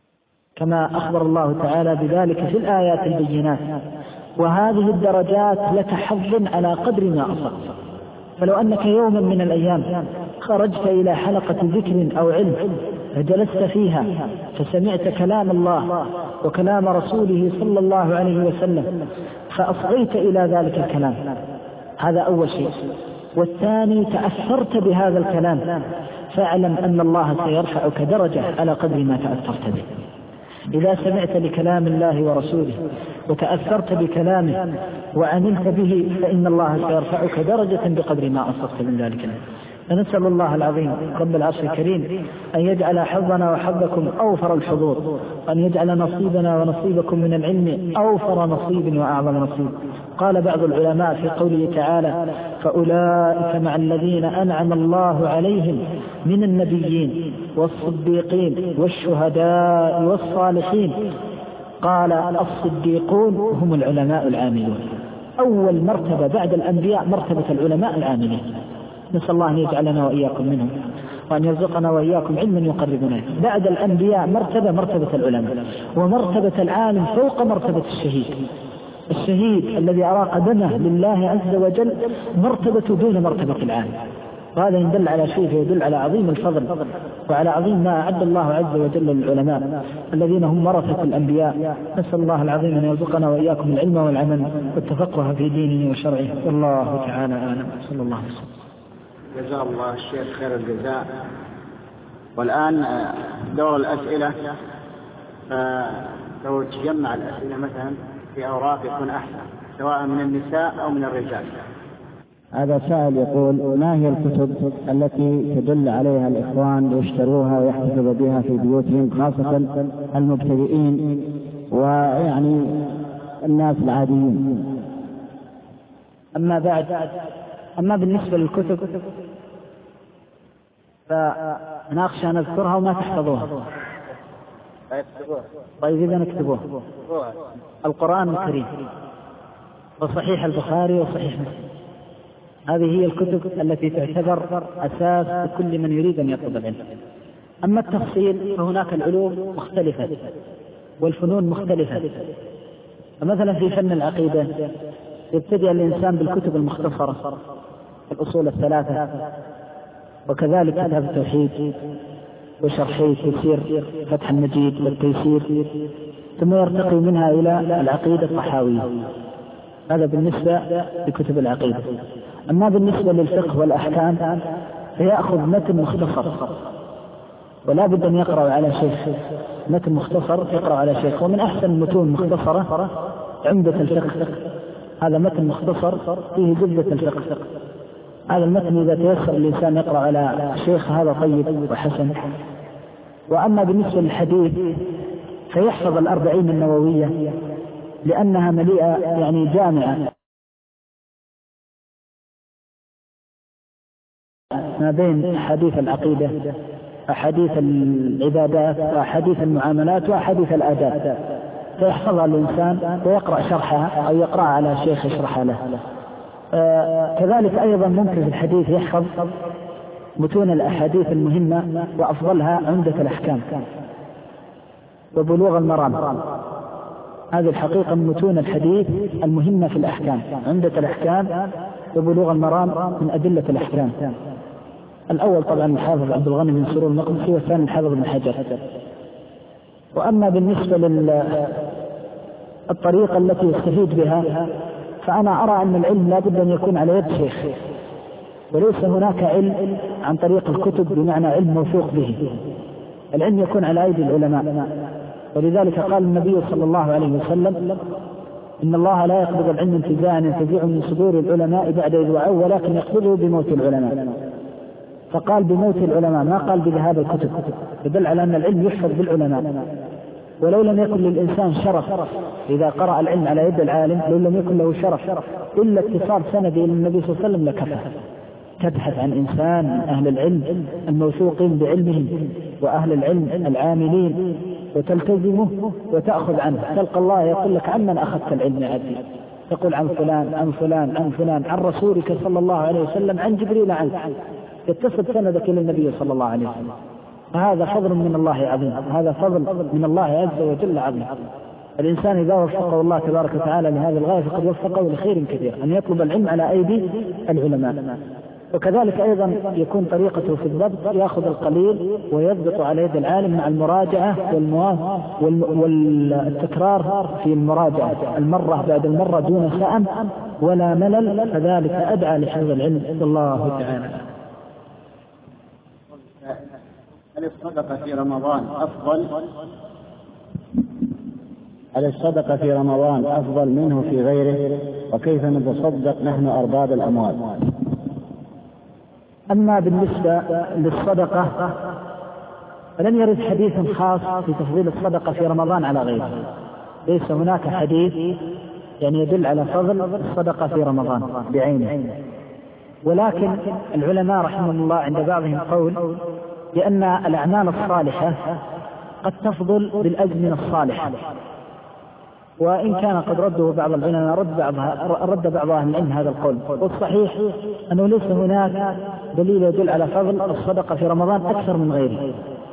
كما أخبر الله تعالى بذلك في الآيات البينات، وهذه الدرجات لك حظ على قدر ما أصبت. فلو أنك يوما من الأيام خرجت إلى حلقة ذكر أو علم فجلست فيها فسمعت كلام الله وكلام رسوله صلى الله عليه وسلم فأصغيت إلى ذلك الكلام، هذا أول شيء. والثاني تأثرت بهذا الكلام، فاعلم أن الله سيرفعك درجة على قدر ما تأثرت به. إذا سمعت لكلام الله ورسوله وتأثرت بكلامه وعملت به فإن الله سيرفعك درجة بقدر ما أصبت من ذلك. فنسأل الله العظيم رب العرش الكريم أن يجعل حظنا وحظكم أوفر الحظوظ، وأن يجعل نصيبنا ونصيبكم من العلم أوفر نصيب وأعظم نصيب. قال بعض العلماء في قوله تعالى: فأولئك مع الذين أنعم الله عليهم من النبيين والصديقين والشهداء والصالحين. قال: الصديقون هم العلماء العاملون. أول مرتبة بعد الأنبياء مرتبة العلماء العاملين. نسأل الله أن يجعلنا وإياكم منهم، وأن يرزقنا وإياكم علما يقربنا. بعد الأنبياء مرتبة مرتبة العلماء، ومرتبة العالم فوق مرتبة الشهيد. الشهيد الذي أراق دمه لله عز وجل مرتبة دون مرتبة العالم، وهذا يدل على شيء، يدل على عظيم الفضل وعلى عظيم ما أعد الله عز وجل للعلماء الذين هم ورثة الأنبياء. نسأل الله العظيم أن يرزقنا وإياكم العلم والعمل والتفقه في دينه وشرعه، والله تعالى أعلم. صلى الله عليه وسلم. جزاه الله الشيخ خير الجزاء. والآن دور الأسئلة، لو تجمع الأسئلة مثلا في أوراق يكون أحسن، سواء من النساء أو من الرجال. هذا سائل يقول: ما هي الكتب التي تدل عليها الإخوان ليشتروها ويحتفظوا بها في بيوتهم، خاصة المبتدئين ويعني الناس العاديين؟ أما بعد، أما بالنسبة للكتب فناخشى نذكرها وما تحفظوها. طيب إذا نكتبوها: القرآن الكريم وصحيح البخاري وصحيح مسلم. هذه هي الكتب التي تعتبر أساس لكل من يريد أن يطلب العلم. أما التفصيل فهناك العلوم مختلفة والفنون مختلفة. فمثلا في فن العقيدة يبتدئ الإنسان بالكتب المختصرة، الأصول الثلاثة، وكذلك كتاب التوحيد وشرحي تيسير فتح المجيد والتيسير، ثم يرتقي منها إلى العقيدة الطحاوية. هذا بالنسبة لكتب العقيدة. أما بالنسبة للفقه والأحكام فيأخذ متن مختصر، ولا بد أن يقرأ على شيخ. متن مختصر يقرأ على شيخ. ومن أحسن المتون مختصرة عمدة الفقه، هذا متن مختصر فيه جلدة الفقه. هذا المتن إذا تيسر الإنسان يقرأ على شيخ هذا طيب وحسن. وأما بالنسبة للحديث فيحفظ الأربعين النووية، لأنها مليئة يعني جامعة ما بين أحاديث العقيدة، أحاديث العبادات، وأحاديث المعاملات، وأحاديث الآداب، فيحفظها الإنسان ويقرأ شرحها أو يقرأ على شيخ يشرح له. آه كذلك أيضا ممكن في الحديث يحفظ متون الأحاديث المهمة، وأفضلها عمدة الأحكام وبلوغ المرام. هذه الحقيقة متون الحديث المهمة في الأحكام، عمدة الأحكام وبلوغ المرام من أدلة الأحكام. الأول طبعا الحافظ عبد الغني بن سرور المقدسي، والثاني الحافظ بن حجر. وأما بالنسبة للطريقة التي يستفيد بها فأنا أرى أن العلم لا بد أن يكون على يد شيخ، وليس هناك علم عن طريق الكتب بمعنى علم موثوق به. العلم يكون على أيدي العلماء، ولذلك قال النبي صلى الله عليه وسلم: إن الله لا يقبض العلم انتزاعا ينتزعه من صدور العلماء بعد إذ وعوا، ولكن يقبضه بموت العلماء. فقال بموت العلماء، ما قال بذهاب الكتب، يدل على أن العلم يحفظ بالعلماء. ولو لم يكن للإنسان شرف إذا قرأ العلم على يد العالم، لو لم يكن له شرف إلا اتصال سندي إلى النبي صلى الله عليه وسلم لكفى. تبحث عن إنسان من أهل العلم الموثوقين بعلمهم وأهل العلم العاملين، وتلتزمه وتأخذ عنه. تلقى الله يقول لك: عمن أخذت العلم يا عبدي؟ تقول: عن فلان عن فلان عن فلان عن رسولك صلى الله عليه وسلم عن جبريل عنك. يتصل سندك إلى النبي صلى الله عليه وسلم. فهذا فضل من الله عظيم، هذا فضل من الله عز وجل عظيم. الإنسان إذا وفقه الله تبارك وتعالى لهذه الغاية فقد وفقه لخير كثير، أن يطلب العلم على أيدي العلماء. وكذلك أيضا يكون طريقته في الضبط، يأخذ القليل ويضبط على يد العالم مع المراجعة والتكرار في المراجعة، المرة بعد المرة دون سأم ولا ملل، فذلك أدعى لحفظ العلم. الله تعالى. هل الصدقة في رمضان أفضل هل الصدقة في رمضان أفضل منه في غيره؟ وكيف نتصدق نحن أرباب الأموال؟ أما بالنسبة للصدقة فلم يرد حديث خاص في تفضيل الصدقة في رمضان على غيره، ليس هناك حديث يعني يدل على فضل الصدقة في رمضان بعينه. ولكن العلماء رحمهم الله عند بعضهم قول بأن الأعمال الصالحة قد تفضل بالأزمنة الصالحة، وإن كان قد رده بعض العلماء رد بعضها رد بعض أهل العلم هذا القول. والصحيح أنه ليس هناك دليل يدل على فضل الصدقة في رمضان أكثر من غيره،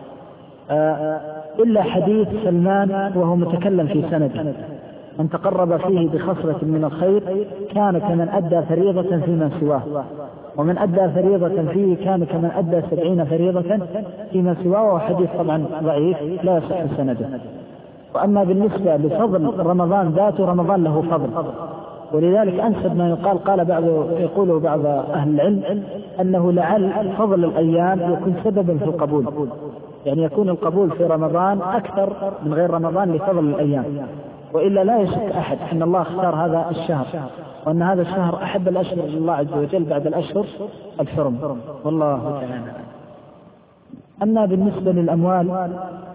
إلا حديث سلمان وهو متكلم في سند: من تقرب فيه بخصلة من الخير كان كمن أدى فريضة فيما سواه، ومن أدى فريضة فيه كان كمن أدى سبعين فريضة فيما سواه. وهو حديث طبعا ضعيف لا يصح سنده. وأما بالنسبة لفضل رمضان ذاته، رمضان له فضل، ولذلك أنسب ما يقال قال بعض يقوله بعض أهل العلم أنه لعل فضل الأيام يكون سببا في القبول، يعني يكون القبول في رمضان أكثر من غير رمضان لفضل الأيام. وإلا لا يشك أحد أن الله اختار هذا الشهر، وأن هذا الشهر أحب الأشهر لله عز وجل بعد الأشهر الحرم، والله تعالى. أما بالنسبة للأموال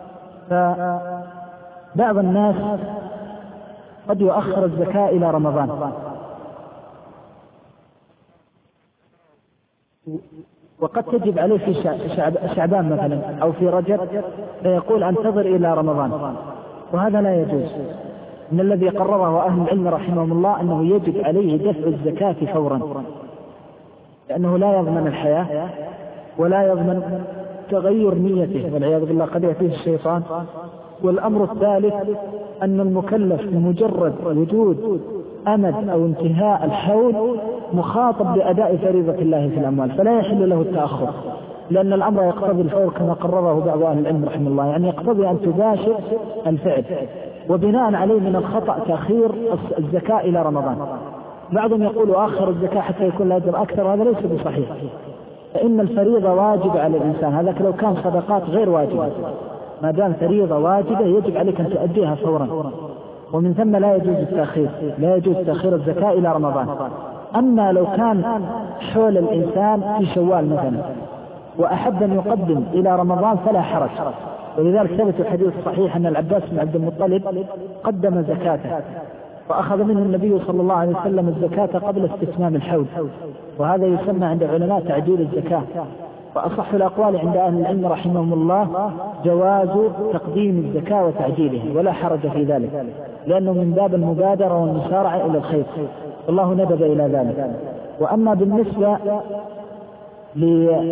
فبعض الناس قد يؤخر الزكاة إلى رمضان، وقد تجب عليه في شعبان مثلا أو في رجب، فيقول أنتظر إلى رمضان، وهذا لا يجوز. إن الذي قرره أهل العلم رحمهم الله أنه يجب عليه دفع الزكاة فورا، لأنه لا يضمن الحياة ولا يضمن تغير نيته والعياذ بالله، قد يأتيه الشيطان. والأمر الثالث أن المكلف بمجرد وجود أمد أو انتهاء الحول مخاطب بأداء فريضة الله في الأموال، فلا يحل له التأخر، لأن الأمر يقتضي الفور كما قرره بعض أهل العلم رحمه الله، يعني يقتضي أن تباشر الفعل، وبناء عليه من الخطأ تأخير الزكاة إلى رمضان. بعضهم يقول آخر الزكاة حتى يكون الأجر أكثر، وهذا ليس بصحيح، فإن الفريضة واجبة على الإنسان، هذا لو كان صدقات غير واجبة، ما دام فريضة واجبة يجب عليك أن تؤديها فورا، ومن ثم لا يجوز التأخير، لا يجوز تأخير الزكاة إلى رمضان. أما لو كان حول الإنسان في شوال مثلا وأحب أن يقدم إلى رمضان فلا حرج، ولذلك ثبت الحديث الصحيح أن العباس بن عبد المطلب قدم زكاته، وأخذ منه النبي صلى الله عليه وسلم الزكاة قبل استتمام الحول، وهذا يسمى عند العلماء تعجيل الزكاة. وأصح الأقوال عند أهل العلم رحمهم الله جواز تقديم الزكاة وتعجيله، ولا حرج في ذلك، لأنه من باب المبادرة والمسارعة إلى الخير، والله ندب إلى ذلك. وأما بالنسبة ل...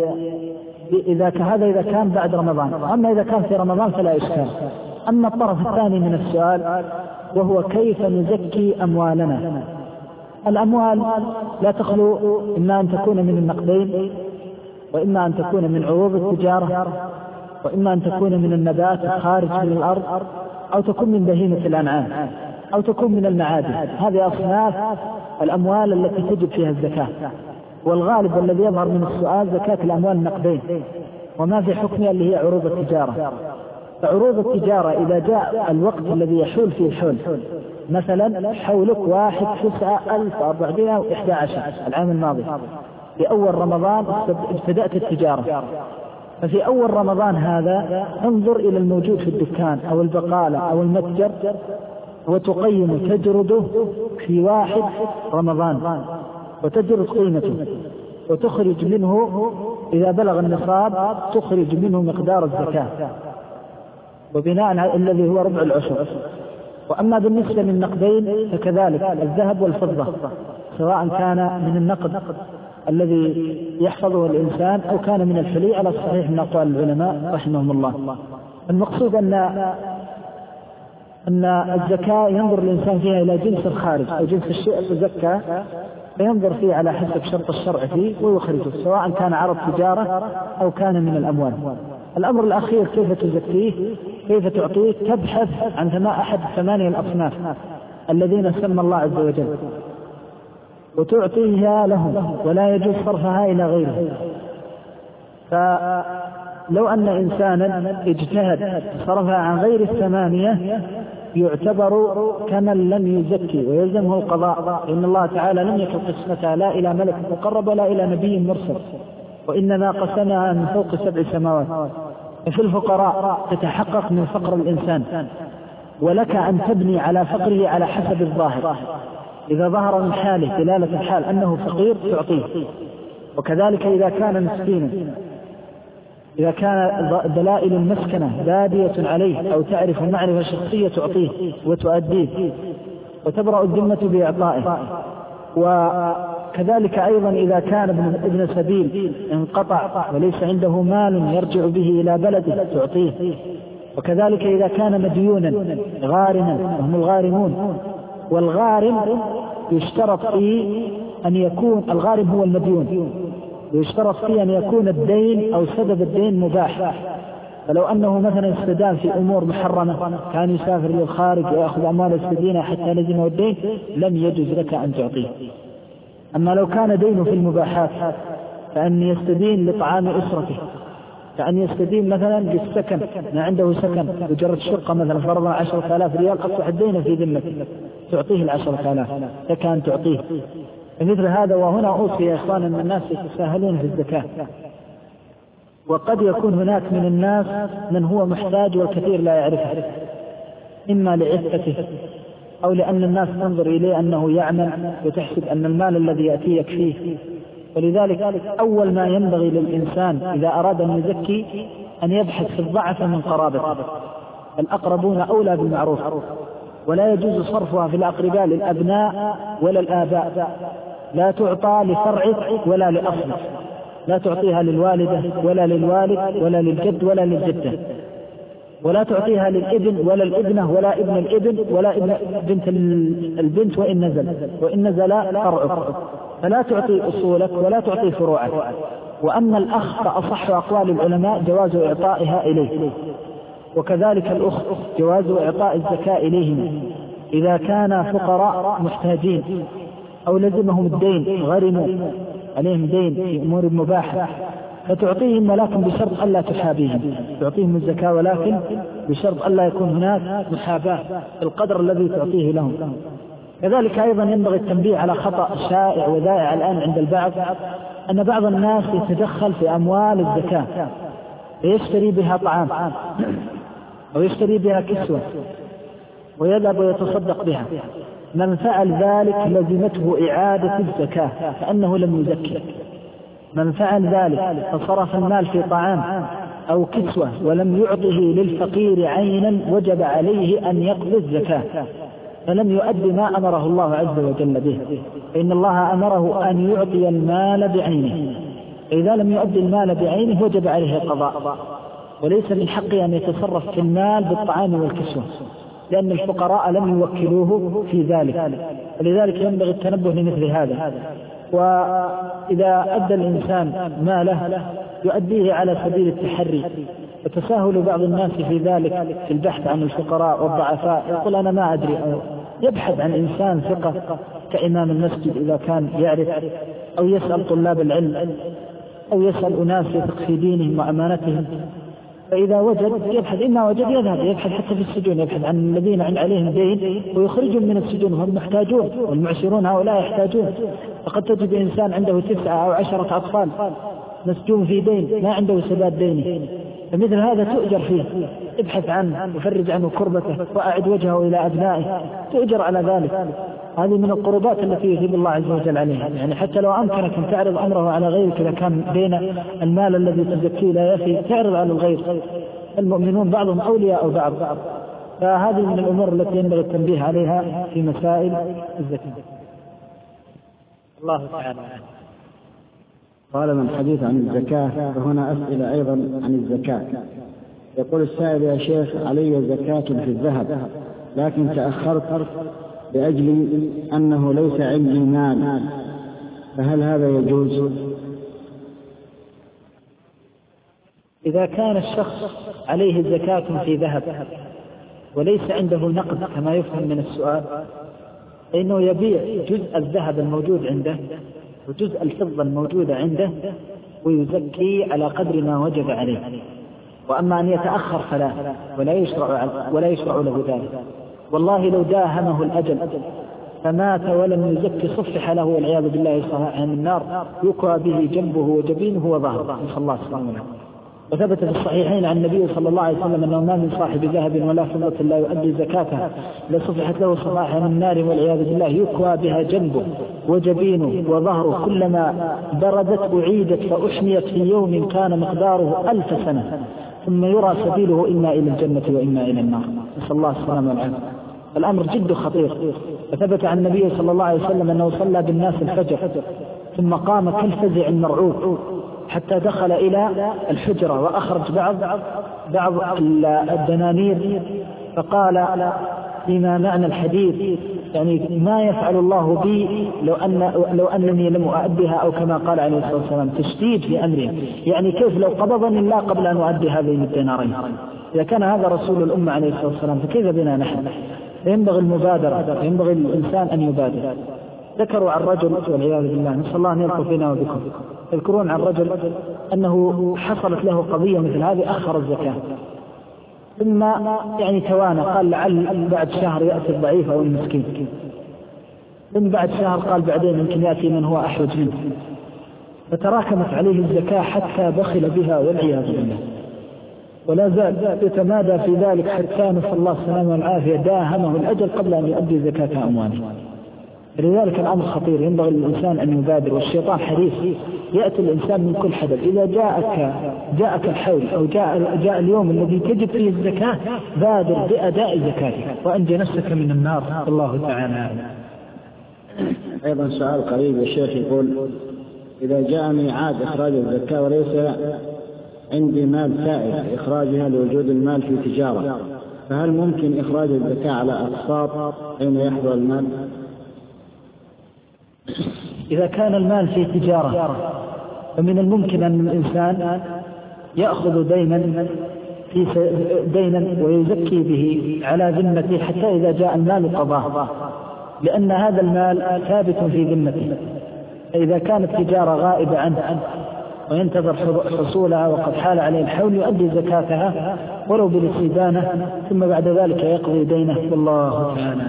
إذا هذا إذا كان بعد رمضان، أما إذا كان في رمضان فلا إشكال. أما الطرف الثاني من السؤال وهو كيف نزكي أموالنا. الأموال لا تخلو إما أن تكون من النقدين، وإما أن تكون من عروض التجارة، وإما أن تكون من النبات الخارج من الأرض، أو تكون من بهيمة الأنعام، أو تكون من المعادن. هذه أصناف الأموال التي تجب فيها الزكاة، والغالب والذي يظهر من السؤال زكاة الأموال النقدين، وما في حكمها اللي هي عروض التجارة. فعروض التجارة إذا جاء الوقت الذي يحول فيه الحول، مثلا حولك واحد تسعة ألف وأربعمائة وإحدى عشر العام الماضي، في أول رمضان ابتدأت التجارة، ففي أول رمضان هذا انظر إلى الموجود في الدكان أو البقالة أو المتجر، وتقيم تجرده في واحد رمضان، وتجرد قيمته، وتخرج منه إذا بلغ النصاب تخرج منه مقدار الزكاة، وبناء على الذي هو ربع العشر. وأما بالنسبة للنقدين فكذلك الذهب والفضة، سواء كان من النقد الذي يحفظه الإنسان أو كان من الحلي، على الصحيح من أقوال العلماء رحمهم الله. المقصود أن أن الزكاة ينظر الإنسان فيها إلى جنس الخارج أو جنس الشيء المزكى، فينظر فيه على حسب شرط الشرع فيه ويخرجه، سواء كان عرض تجارة أو كان من الأموال. الأمر الأخير كيف تزكيه، كيف تعطيه، تبحث عن ثمان أحد ثمانية الأصناف الذين سمى الله عز وجل، وتعطيها لهم، ولا يجوز صرفها إلى غيره. لو أن إنسانا اجتهد صرفها عن غير الثمانية يعتبر كمن لم يزكي ويلزمه القضاء، لأن الله تعالى لم يكن قسمتها لا إلى ملك مقرب ولا إلى نبي مرسل، وإنما قسمها من فوق سبع سماوات. ففي الفقراء تتحقق من فقر الإنسان، ولك أن تبني على فقره على حسب الظاهر. إذا ظهر من حاله دلالة الحال أنه فقير تعطيه، وكذلك إذا كان مسكينا، إذا كان دلائل المسكنة بادية عليه أو تعرف معرفة شخصية تعطيه وتؤديه وتبرأ الذمة بإعطائه. وكذلك أيضا إذا كان ابن سبيل انقطع وليس عنده مال يرجع به إلى بلده تعطيه. وكذلك إذا كان مديونا غارما وهم الغارمون، والغارم يشترط فيه أن يكون الغارم هو المديون، يشترط فيه أن يكون الدين أو سبب الدين مباح. فلو أنه مثلا استدان في أمور محرمة، كان يسافر للخارج ويأخذ أموال السدينة حتى لزمه الدين، لم يجوز لك أن تعطيه. أما لو كان دينه في المباحات فأن يستدين لطعام أسرته، كأن يستدين مثلا بالسكن، ما عنده سكن مجرد شقة مثلا فرضا عشرة آلاف ريال، أصبح الدين في ذمته تعطيه العشرة آلاف، لك أن تعطيه. مثل هذا. وهنا أوصي يا إخوان أن الناس يتساهلون في الزكاة، وقد يكون هناك من الناس من هو محتاج والكثير لا يعرفه، إما لعفته أو لأن الناس تنظر إليه أنه يعمل وتحسب أن المال الذي يأتي يكفيه. ولذلك أول ما ينبغي للإنسان إذا أراد أن يزكي أن يبحث في الضعف من قرابته، الأقربون أولى بالمعروف، ولا يجوز صرفها في الأقرباء للأبناء ولا الآباء، لا تعطى لفرعك ولا لأصلك، لا تعطيها للوالدة ولا للوالد ولا للجد ولا للجدة، ولا تعطيها للابن ولا الابنة ولا ابن الابن ولا ابن بنت البنت وإن نزل وإن نزل فرعك، فلا تعطي أصولك ولا تعطي فروعك. وأما الأخ فأصح أقوال العلماء جواز إعطائها إليه، وكذلك الأخت جواز إعطاء الزكاة إليهم إذا كان فقراء محتاجين أو لزمهم الدين غرموا عليهم دين في أمور مباحة، فتعطيهم ولكن بشرط ألا تحابيهم، تعطيهم الزكاة ولكن بشرط ألا يكون هناك محاباة القدر الذي تعطيه لهم. كذلك أيضا ينبغي التنبيه على خطأ شائع وذائع الآن عند البعض، أن بعض الناس يتدخل في أموال الزكاة ويشتري بها طعام أو يشتري بها كسوة ويذهب ويتصدق بها. من فعل ذلك لزمته إعادة الزكاة كأنه لم يزكي. من فعل ذلك فصرف المال في طعام أو كسوة ولم يعطه للفقير عينا وجب عليه أن يقضي الزكاة، فلم يؤدي ما أمره الله عز وجل به، فإن الله أمره أن يعطي المال بعينه، إذا لم يؤدي المال بعينه وجب عليه القضاء، وليس من حقه أن يتصرف في المال بالطعام والكسوة، لأن الفقراء لم يوكلوه في ذلك، ولذلك ينبغي التنبه لمثل هذا. وإذا أدى الإنسان ماله يؤديه على سبيل التحري، وتساهل بعض الناس في ذلك في البحث عن الفقراء والضعفاء، يقول أنا ما أدري، أو يبحث عن إنسان ثقة كإمام المسجد إذا كان يعرف، أو يسأل طلاب العلم، أو يسأل أناس يثق في دينهم وأمانتهم، فإذا وجد يبحث، إما وجد يذهب يبحث حتى في السجون، يبحث عن الذين عليهم دين ويخرجهم من السجون وهم محتاجون، والمعسرون هؤلاء يحتاجون. فقد تجد إنسان عنده تسعة أو عشرة أطفال مسجون في دين ما عنده سداد دينه، فمثل هذا تؤجر فيه، ابحث عنه وفرج عنه كربته وأعد وجهه إلى أبنائه، تؤجر على ذلك. هذه من القربات التي يثيب الله عز وجل عليها، يعني حتى لو أمكنك أن تعرض أمره على غيرك إذا كان بين المال الذي تزكيه لا يفي، تعرض على الغير، المؤمنون بعضهم أولياء أو بعض. فهذه من الأمور التي ينبغي التنبيه عليها في مسائل الزكاة. الله تعالى. قال من حديث عن الزكاة، فهنا أسئلة أيضا عن الزكاة. يقول السائل: يا شيخ، علي زكاة في الذهب لكن تأخرت لأجل أنه ليس عندي مال، فهل هذا يجوز؟ إذا كان الشخص عليه زكاة في ذهب وليس عنده نقد كما يفهم من السؤال، فإنه يبيع جزء الذهب الموجود عنده وجزء الفضة الموجودة عنده ويزكي على قدر ما وجب عليه. وأما أن يتأخر فلا، ولا يشرع, ولا يشرع له ذلك. والله لو داهمه الأجل فمات ولم يزكي صفح له والعياذ بالله صحيح من النار يقوى به جنبه وجبينه وظهره، نسأل الله سبحانه. وثبت في الصحيحين عن النبي صلى الله عليه وسلم أنه ما من صاحب ذهب ولا فضة لا يؤدي زكاتها لصفحت له صفائح من النار والعياذ بالله يقوى بها جنبه وجبينه وظهره، كلما بردت أعيدت فأحميت في يوم كان مقداره ألف سنة، ثم يرى سبيله إما إلى الجنة وإما إلى النار، نسأل الله السلامة والعافية. الأمر جد خطير. وثبت عن النبي صلى الله عليه وسلم أنه صلى بالناس الفجر ثم قام كالفزع المرعوب حتى دخل إلى الحجرة وأخرج بعض بعض الدنانير فقال فيما معنى الحديث يعني ما يفعل الله بي لو أن لو أنني لم أؤديها، أو كما قال عليه الصلاة والسلام تشديد في أمره، يعني كيف لو قبضني الله قبل أن أؤدي هذين الدينارين. إذا كان هذا رسول الأمة عليه الصلاة والسلام فكيف بنا نحن؟ ينبغي المبادرة، ينبغي الإنسان أن يبادر. ذكروا عن رجل والعياذ بالله، نسأل الله أن يلطف فينا وبكم، يذكرون عن رجل أنه حصلت له قضية مثل هذه أخر الزكاة، ثم يعني توانى قال لعل بعد شهر يأتي الضعيف أو المسكين، ثم بعد شهر قال بعدين يمكن يأتي من هو أحوج منه، فتراكمت عليه الزكاة حتى بخل بها والعياذ بالله، ولا زال يتمادى في ذلك حتى نسأل الله السلامة والعافية داهمه الأجل قبل أن يؤدي زكاة أمواله. لذلك الأمر خطير، ينبغي للإنسان أن يبادر، والشيطان حريص يأتي الإنسان من كل حدث. إذا جاءك جاءك الحول أو جاء جاء اليوم الذي تجب فيه الزكاة بادر بأداء زكاتك وأنجي نفسك من النار. الله تعالى. أيضا سؤال قريب الشيخ يقول: إذا جاء ميعاد إخراج الزكاة وليس عندي مال سائل إخراجها لوجود المال في تجارة، فهل ممكن إخراج الزكاة على أقساط أين يحضر المال؟ إذا كان المال في تجارة فمن الممكن أن الإنسان يأخذ دينا في دينا ويزكي به على ذمته حتى إذا جاء المال قضاه، لأن هذا المال ثابت في ذمته. إذا كانت تجارة غائبة عنه وينتظر حصولها وقد حال عليه الحول يؤدي زكاتها ولو بالاستدانة، ثم بعد ذلك يقضي دينه. والله تعالى.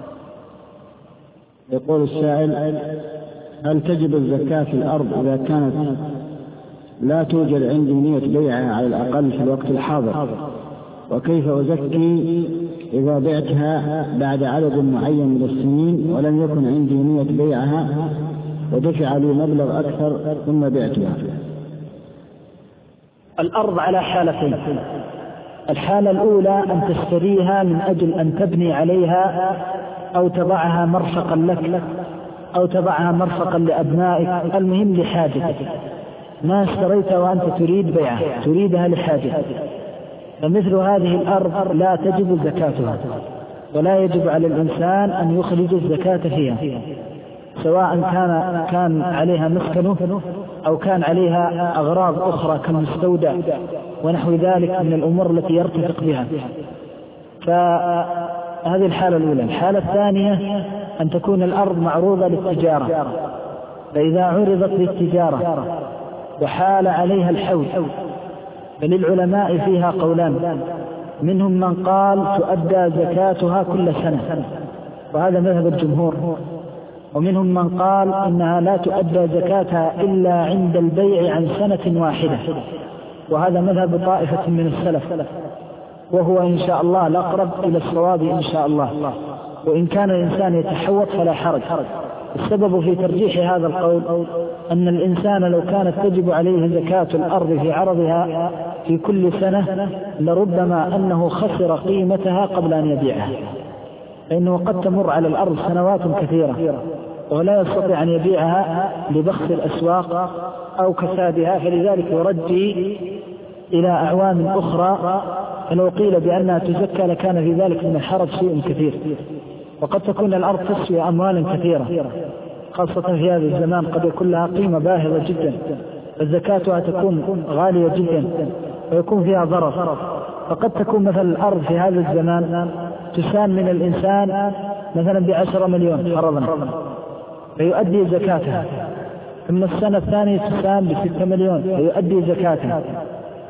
يقول السائل: هل تجب الزكاة في الأرض إذا كانت لا توجد عندي نية بيعها على الأقل في الوقت الحاضر؟ وكيف أزكي إذا بعتها بعد عدد معين من السنين ولم يكن عندي نية بيعها ودفع لي مبلغ أكثر ثم بعتها؟ الأرض على حالتين: الحالة الأولى أن تشتريها من أجل أن تبني عليها أو تضعها مرفقا لك أو تضعها مرفقا لأبنائك، المهم لحاجتك. ما اشتريتها وأنت تريد بيعها، تريدها لحاجتك، فمثل هذه الأرض لا تجب زكاتها، ولا يجب على الإنسان أن يخرج الزكاة فيها، سواء كان كان عليها مسكنه أو كان عليها أغراض أخرى كالمستودع ونحو ذلك من الأمور التي يرتفق بها. فهذه الحالة الأولى. الحالة الثانية أن تكون الأرض معروضة للتجارة، فإذا عرضت للتجارة وحال عليها الحول فللعلماء فيها قولان: منهم من قال تؤدى زكاتها كل سنة وهذا مذهب الجمهور، ومنهم من قال إنها لا تؤدى زكاتها إلا عند البيع عن سنة واحدة، وهذا مذهب طائفة من السلف، وهو إن شاء الله الأقرب إلى الصواب إن شاء الله. وإن كان الإنسان يتحوط فلا حرج. السبب في ترجيح هذا القول أن الإنسان لو كانت تجب عليه زكاة الأرض في عرضها في كل سنة لربما أنه خسر قيمتها قبل أن يبيعها، فإنه قد تمر على الأرض سنوات كثيرة ولا يستطيع أن يبيعها لبخس الأسواق أو كسادها، فلذلك يرجي إلى أعوام أخرى، فلو قيل بأنها تزكى لكان في ذلك من الحرج شيء كثير. وقد تكون الأرض تسوي أموالا كثيرة، خاصة في هذا الزمان قد يكون لها قيمة باهظة جدا، فزكاتها تكون غالية جدا ويكون فيها ضرر. فقد تكون مثل الأرض في هذا الزمان تسام من الإنسان مثلا بعشرة مليون فرضا، فيؤدي زكاتها، ثم السنة الثانية تسام بستة مليون فيؤدي زكاتها،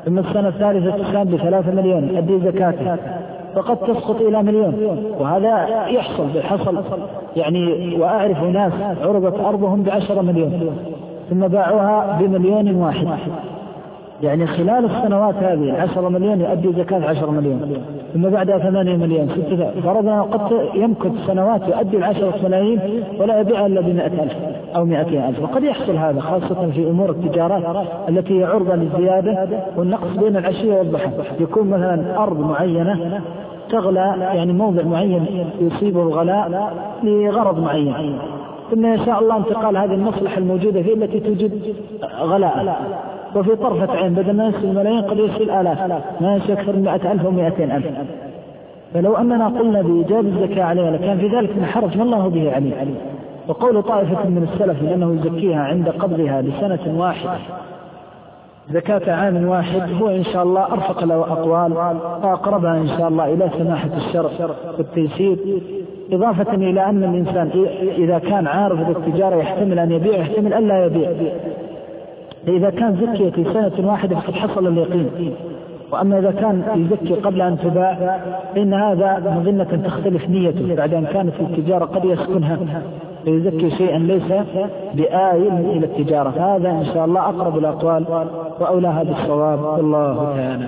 ثم السنة الثالثة تسام بثلاثة مليون أدي زكاته، فقد تسقط إلى مليون. وهذا يحصل بحصل يعني، وأعرف ناس عرضت أرضهم بعشرة مليون ثم باعوها بمليون واحد، يعني خلال السنوات هذه عشرة مليون يؤدي زكاة عشرة مليون، ثم بعدها ثمانية مليون ستة، فرضنا قد يمكث سنوات يؤدي العشرة ملايين ولا يبيعها إلا بمئة ألف أو مئتين ألف. وقد يحصل هذا خاصة في أمور التجارات التي هي عرضة للزيادة والنقص بين العشية والضحى. يكون مثلا أرض معينة تغلى، يعني موضع معين يصيبه الغلاء لغرض معين، ثم يشاء الله انتقال هذه المصلحة الموجودة فيه التي توجد غلاء، وفي طرفة عين بدل ما يصل ملايين قد يصل آلاف، ما يصل أكثر من مئة ألف ومئتين ألف. فلو أننا قلنا بإيجاب الزكاة عليها لكان في ذلك من حرج ما الله به عليه. وقول طائفة من السلف لأنه يزكيها عند قبضها لسنة واحدة زكاة عام واحد هو إن شاء الله أرفق له أقوال وأقربها إن شاء الله إلى سماحة الشرع والتيسير، إضافة إلى أن الإنسان إذا كان عارف بالتجارة يحتمل أن يبيع يحتمل أن لا يبيع. إذا كان زكية في سنة واحدة فقد حصل اليقين، وأما إذا كان يزكي قبل أن تباع فإن هذا مظنة تختلف نيته بعد أن كانت في التجارة قد يسكنها فيزكي شيئا ليس بآيل إلى التجارة. هذا إن شاء الله أقرب الأقوال وأولاها بالصواب، والله تعالى.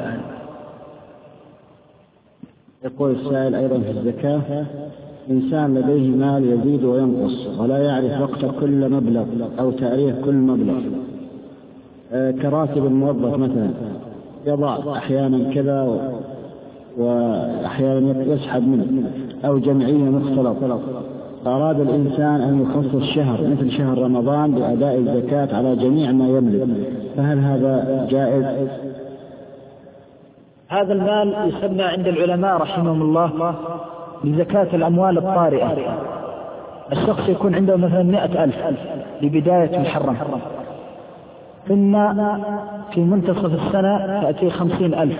يقول السائل أيضا في الزكاة: إنسان لديه مال يزيد وينقص ولا يعرف وقت كل مبلغ أو تاريخ كل مبلغ، كراتب الموظف مثلا يضع أحيانا كذا وأحيانا يسحب منه، أو جمعية مختلطة، فأراد الإنسان أن يخصص شهر مثل شهر رمضان بأداء الزكاة على جميع ما يملك، فهل هذا جائز؟ هذا المال يسمى عند العلماء رحمهم الله بزكاة الأموال الطارئة. الشخص يكون عنده مثلا مئة ألف لبداية محرم، ثم في منتصف السنة تأتي خمسين ألف،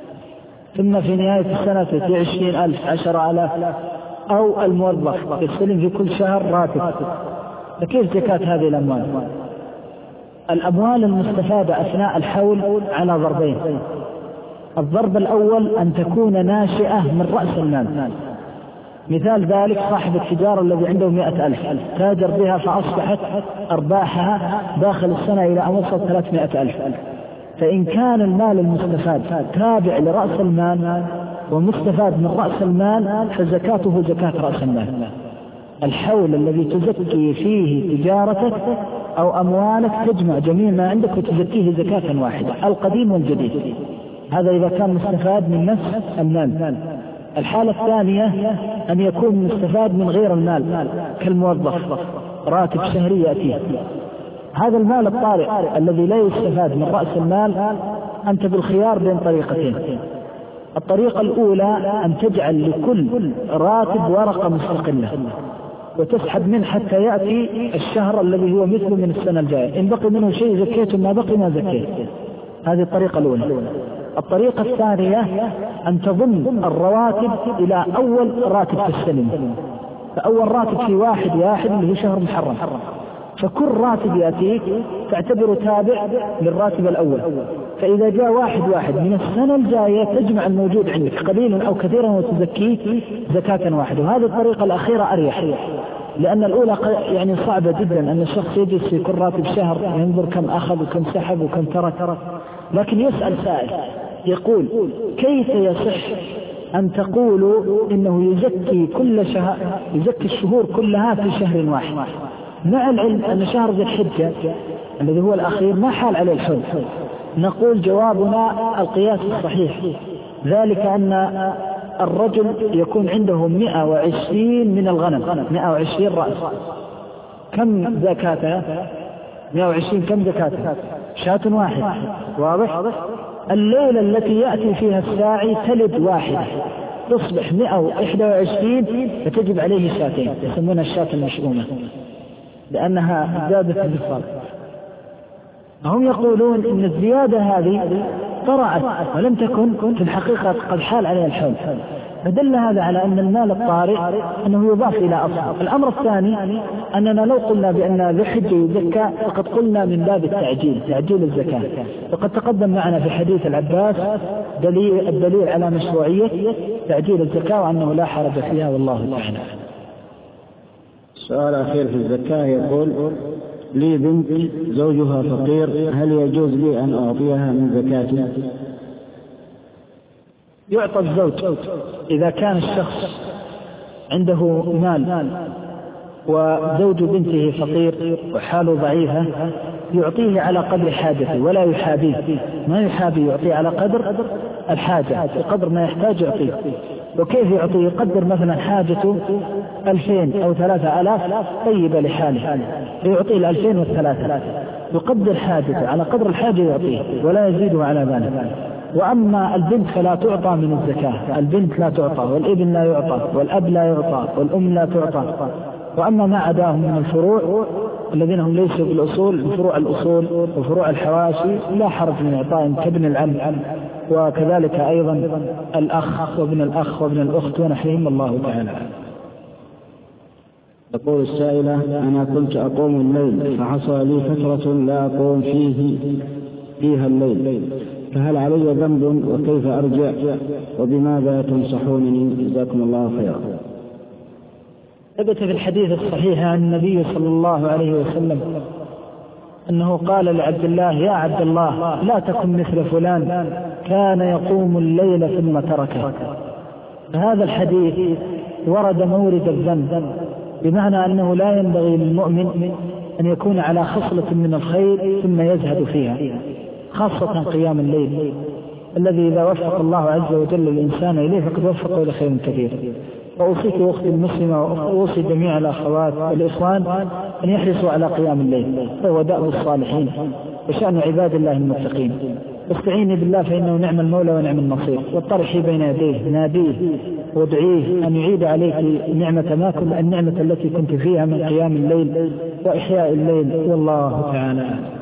ثم في نهاية السنة تأتي عشرين ألف، عشر آلاف، أو الموظف يستلم في كل شهر راتب. فكيف زكاة هذه الأموال؟ الأموال المستفادة أثناء الحول على ضربين: الضرب الأول أن تكون ناشئة من رأس المال، مثال ذلك صاحب التجارة الذي عنده مئة ألف تاجر بها فأصبحت أرباحها داخل السنة إلى أن وصلت ثلاثمائة ألف، فإن كان المال المستفاد تابع لرأس المال ومستفاد من رأس المال فزكاته زكاة رأس المال. الحول الذي تزكي فيه تجارتك أو أموالك تجمع جميع ما عندك وتزكيه زكاة واحدة، القديم والجديد. هذا إذا كان مستفاد من نفس المال. الحالة الثانية أن يكون مستفاد من غير المال كالموظف، راتب شهري يأتيه. هذا المال الطارئ الذي لا يستفاد من رأس المال أنت بالخيار بين طريقتين: الطريقة الأولى أن تجعل لكل راتب ورقة مستقلة وتسحب منه حتى يأتي الشهر الذي هو مثله من السنة الجاية، إن بقي منه شيء زكيته، ما بقي ما زكيت. هذه الطريقة الأولى. الطريقة الثانية أن تضم الرواتب إلى أول راتب تستلم، فأول راتب في واحد واحد اللي هو شهر محرم، فكل راتب يأتيك تعتبره تابع للراتب الأول، فإذا جاء واحد واحد من السنة الجاية تجمع الموجود عندك قليلا أو كثيرا وتزكيه زكاة واحدة. وهذه الطريقة الأخيرة أريح، لأن الأولى يعني صعبة جدا أن الشخص يجلس في كل راتب شهر ينظر كم أخذ وكم سحب وكم ترك. لكن يسأل سائل يقول: كيف يصح أن تقولوا إنه يزكي كل شهر، يزكي الشهور كلها في شهر واحد، مع العلم أن شهر ذي الحجة الذي هو الأخير ما حال عليه الحول؟ نقول جوابنا القياس الصحيح، ذلك أن الرجل يكون عنده مئة وعشرين من الغنم، مئة وعشرين رأس، كم زكاتها؟ مئة وعشرين كم زكاتها؟ شاة واحد، واضح؟ الليلة التي يأتي فيها الساعي تلد واحد تصبح مئة وإحدى وعشرين فتجب عليه شاتين، يسمونها الشاة المشؤومة لأنها زادت في الفرق. هم يقولون إن الزيادة هذه طرأت ولم تكن في الحقيقة قد حال عليها الحول، فدل هذا على أن المال الطارئ أنه يضاف إلى أصله. الأمر الثاني أننا لو قلنا بأن ذي الحجة يزكى فقد قلنا من باب التعجيل، تعجيل الزكاة، وقد تقدم معنا في حديث العباس دليل الدليل على مشروعية تعجيل الزكاة وأنه لا حرج فيها، والله تعالى. سؤال أخير في الزكاة يقول: لي بنت زوجها فقير، هل يجوز لي أن أعطيها من زكاتي؟ يعطى الزوج إذا كان الشخص عنده مال وزوج بنته فقير وحاله ضعيفة يعطيه على قدر حاجته ولا يحابيه، ما يحابي، يعطيه على قدر الحاجة، بقدر ما يحتاج يعطيه. وكيف يعطيه؟ يقدر مثلا حاجته ألفين أو ثلاثة آلاف طيبة لحاله فيعطيه الألفين والثلاثة، يقدر حاجته على قدر الحاجة يعطيه ولا يزيده على ذلك. وأما البنت فلا تعطى من الزكاة، البنت لا تعطى، والابن لا يعطى، والأب لا يعطى، والأم لا تعطى. وأما ما عداهم من الفروع الذين هم ليسوا بالأصول، فروع الأصول وفروع الحواشي لا حرج من إعطائهم كابن العم، وكذلك أيضا الأخ وابن الأخ وابن الأخت ونحوهم، الله تعالى. تقول السائلة: أنا كنت أقوم الليل فحصل لي فترة لا أقوم فيه فيها الليل، فهل علي ذنب وكيف أرجع وبماذا تنصحونني؟ جزاكم الله خيرا. ثبت في الحديث الصحيح عن النبي صلى الله عليه وسلم أنه قال لعبد الله: يا عبد الله لا تكن مثل فلان كان يقوم الليل ثم تركه. فهذا الحديث ورد مورد الذنب، بمعنى أنه لا ينبغي للمؤمن أن يكون على خصلة من الخير ثم يزهد فيها، خاصة قيام الليل الذي إذا وفق الله عز وجل الإنسان إليه فقد وفقه لخير كثير. وأوصيك أختي المسلمة وأوصي جميع الأخوات والإخوان أن يحرصوا على قيام الليل، فهو دأب الصالحين وشأن عباد الله المتقين. استعيني بالله فإنه نعم المولى ونعم النصير، واطرحي بين يديه، ناديه وادعيه أن يعيد عليك نعمة ما كنت النعمة التي كنت فيها من قيام الليل وإحياء الليل، والله تعالى.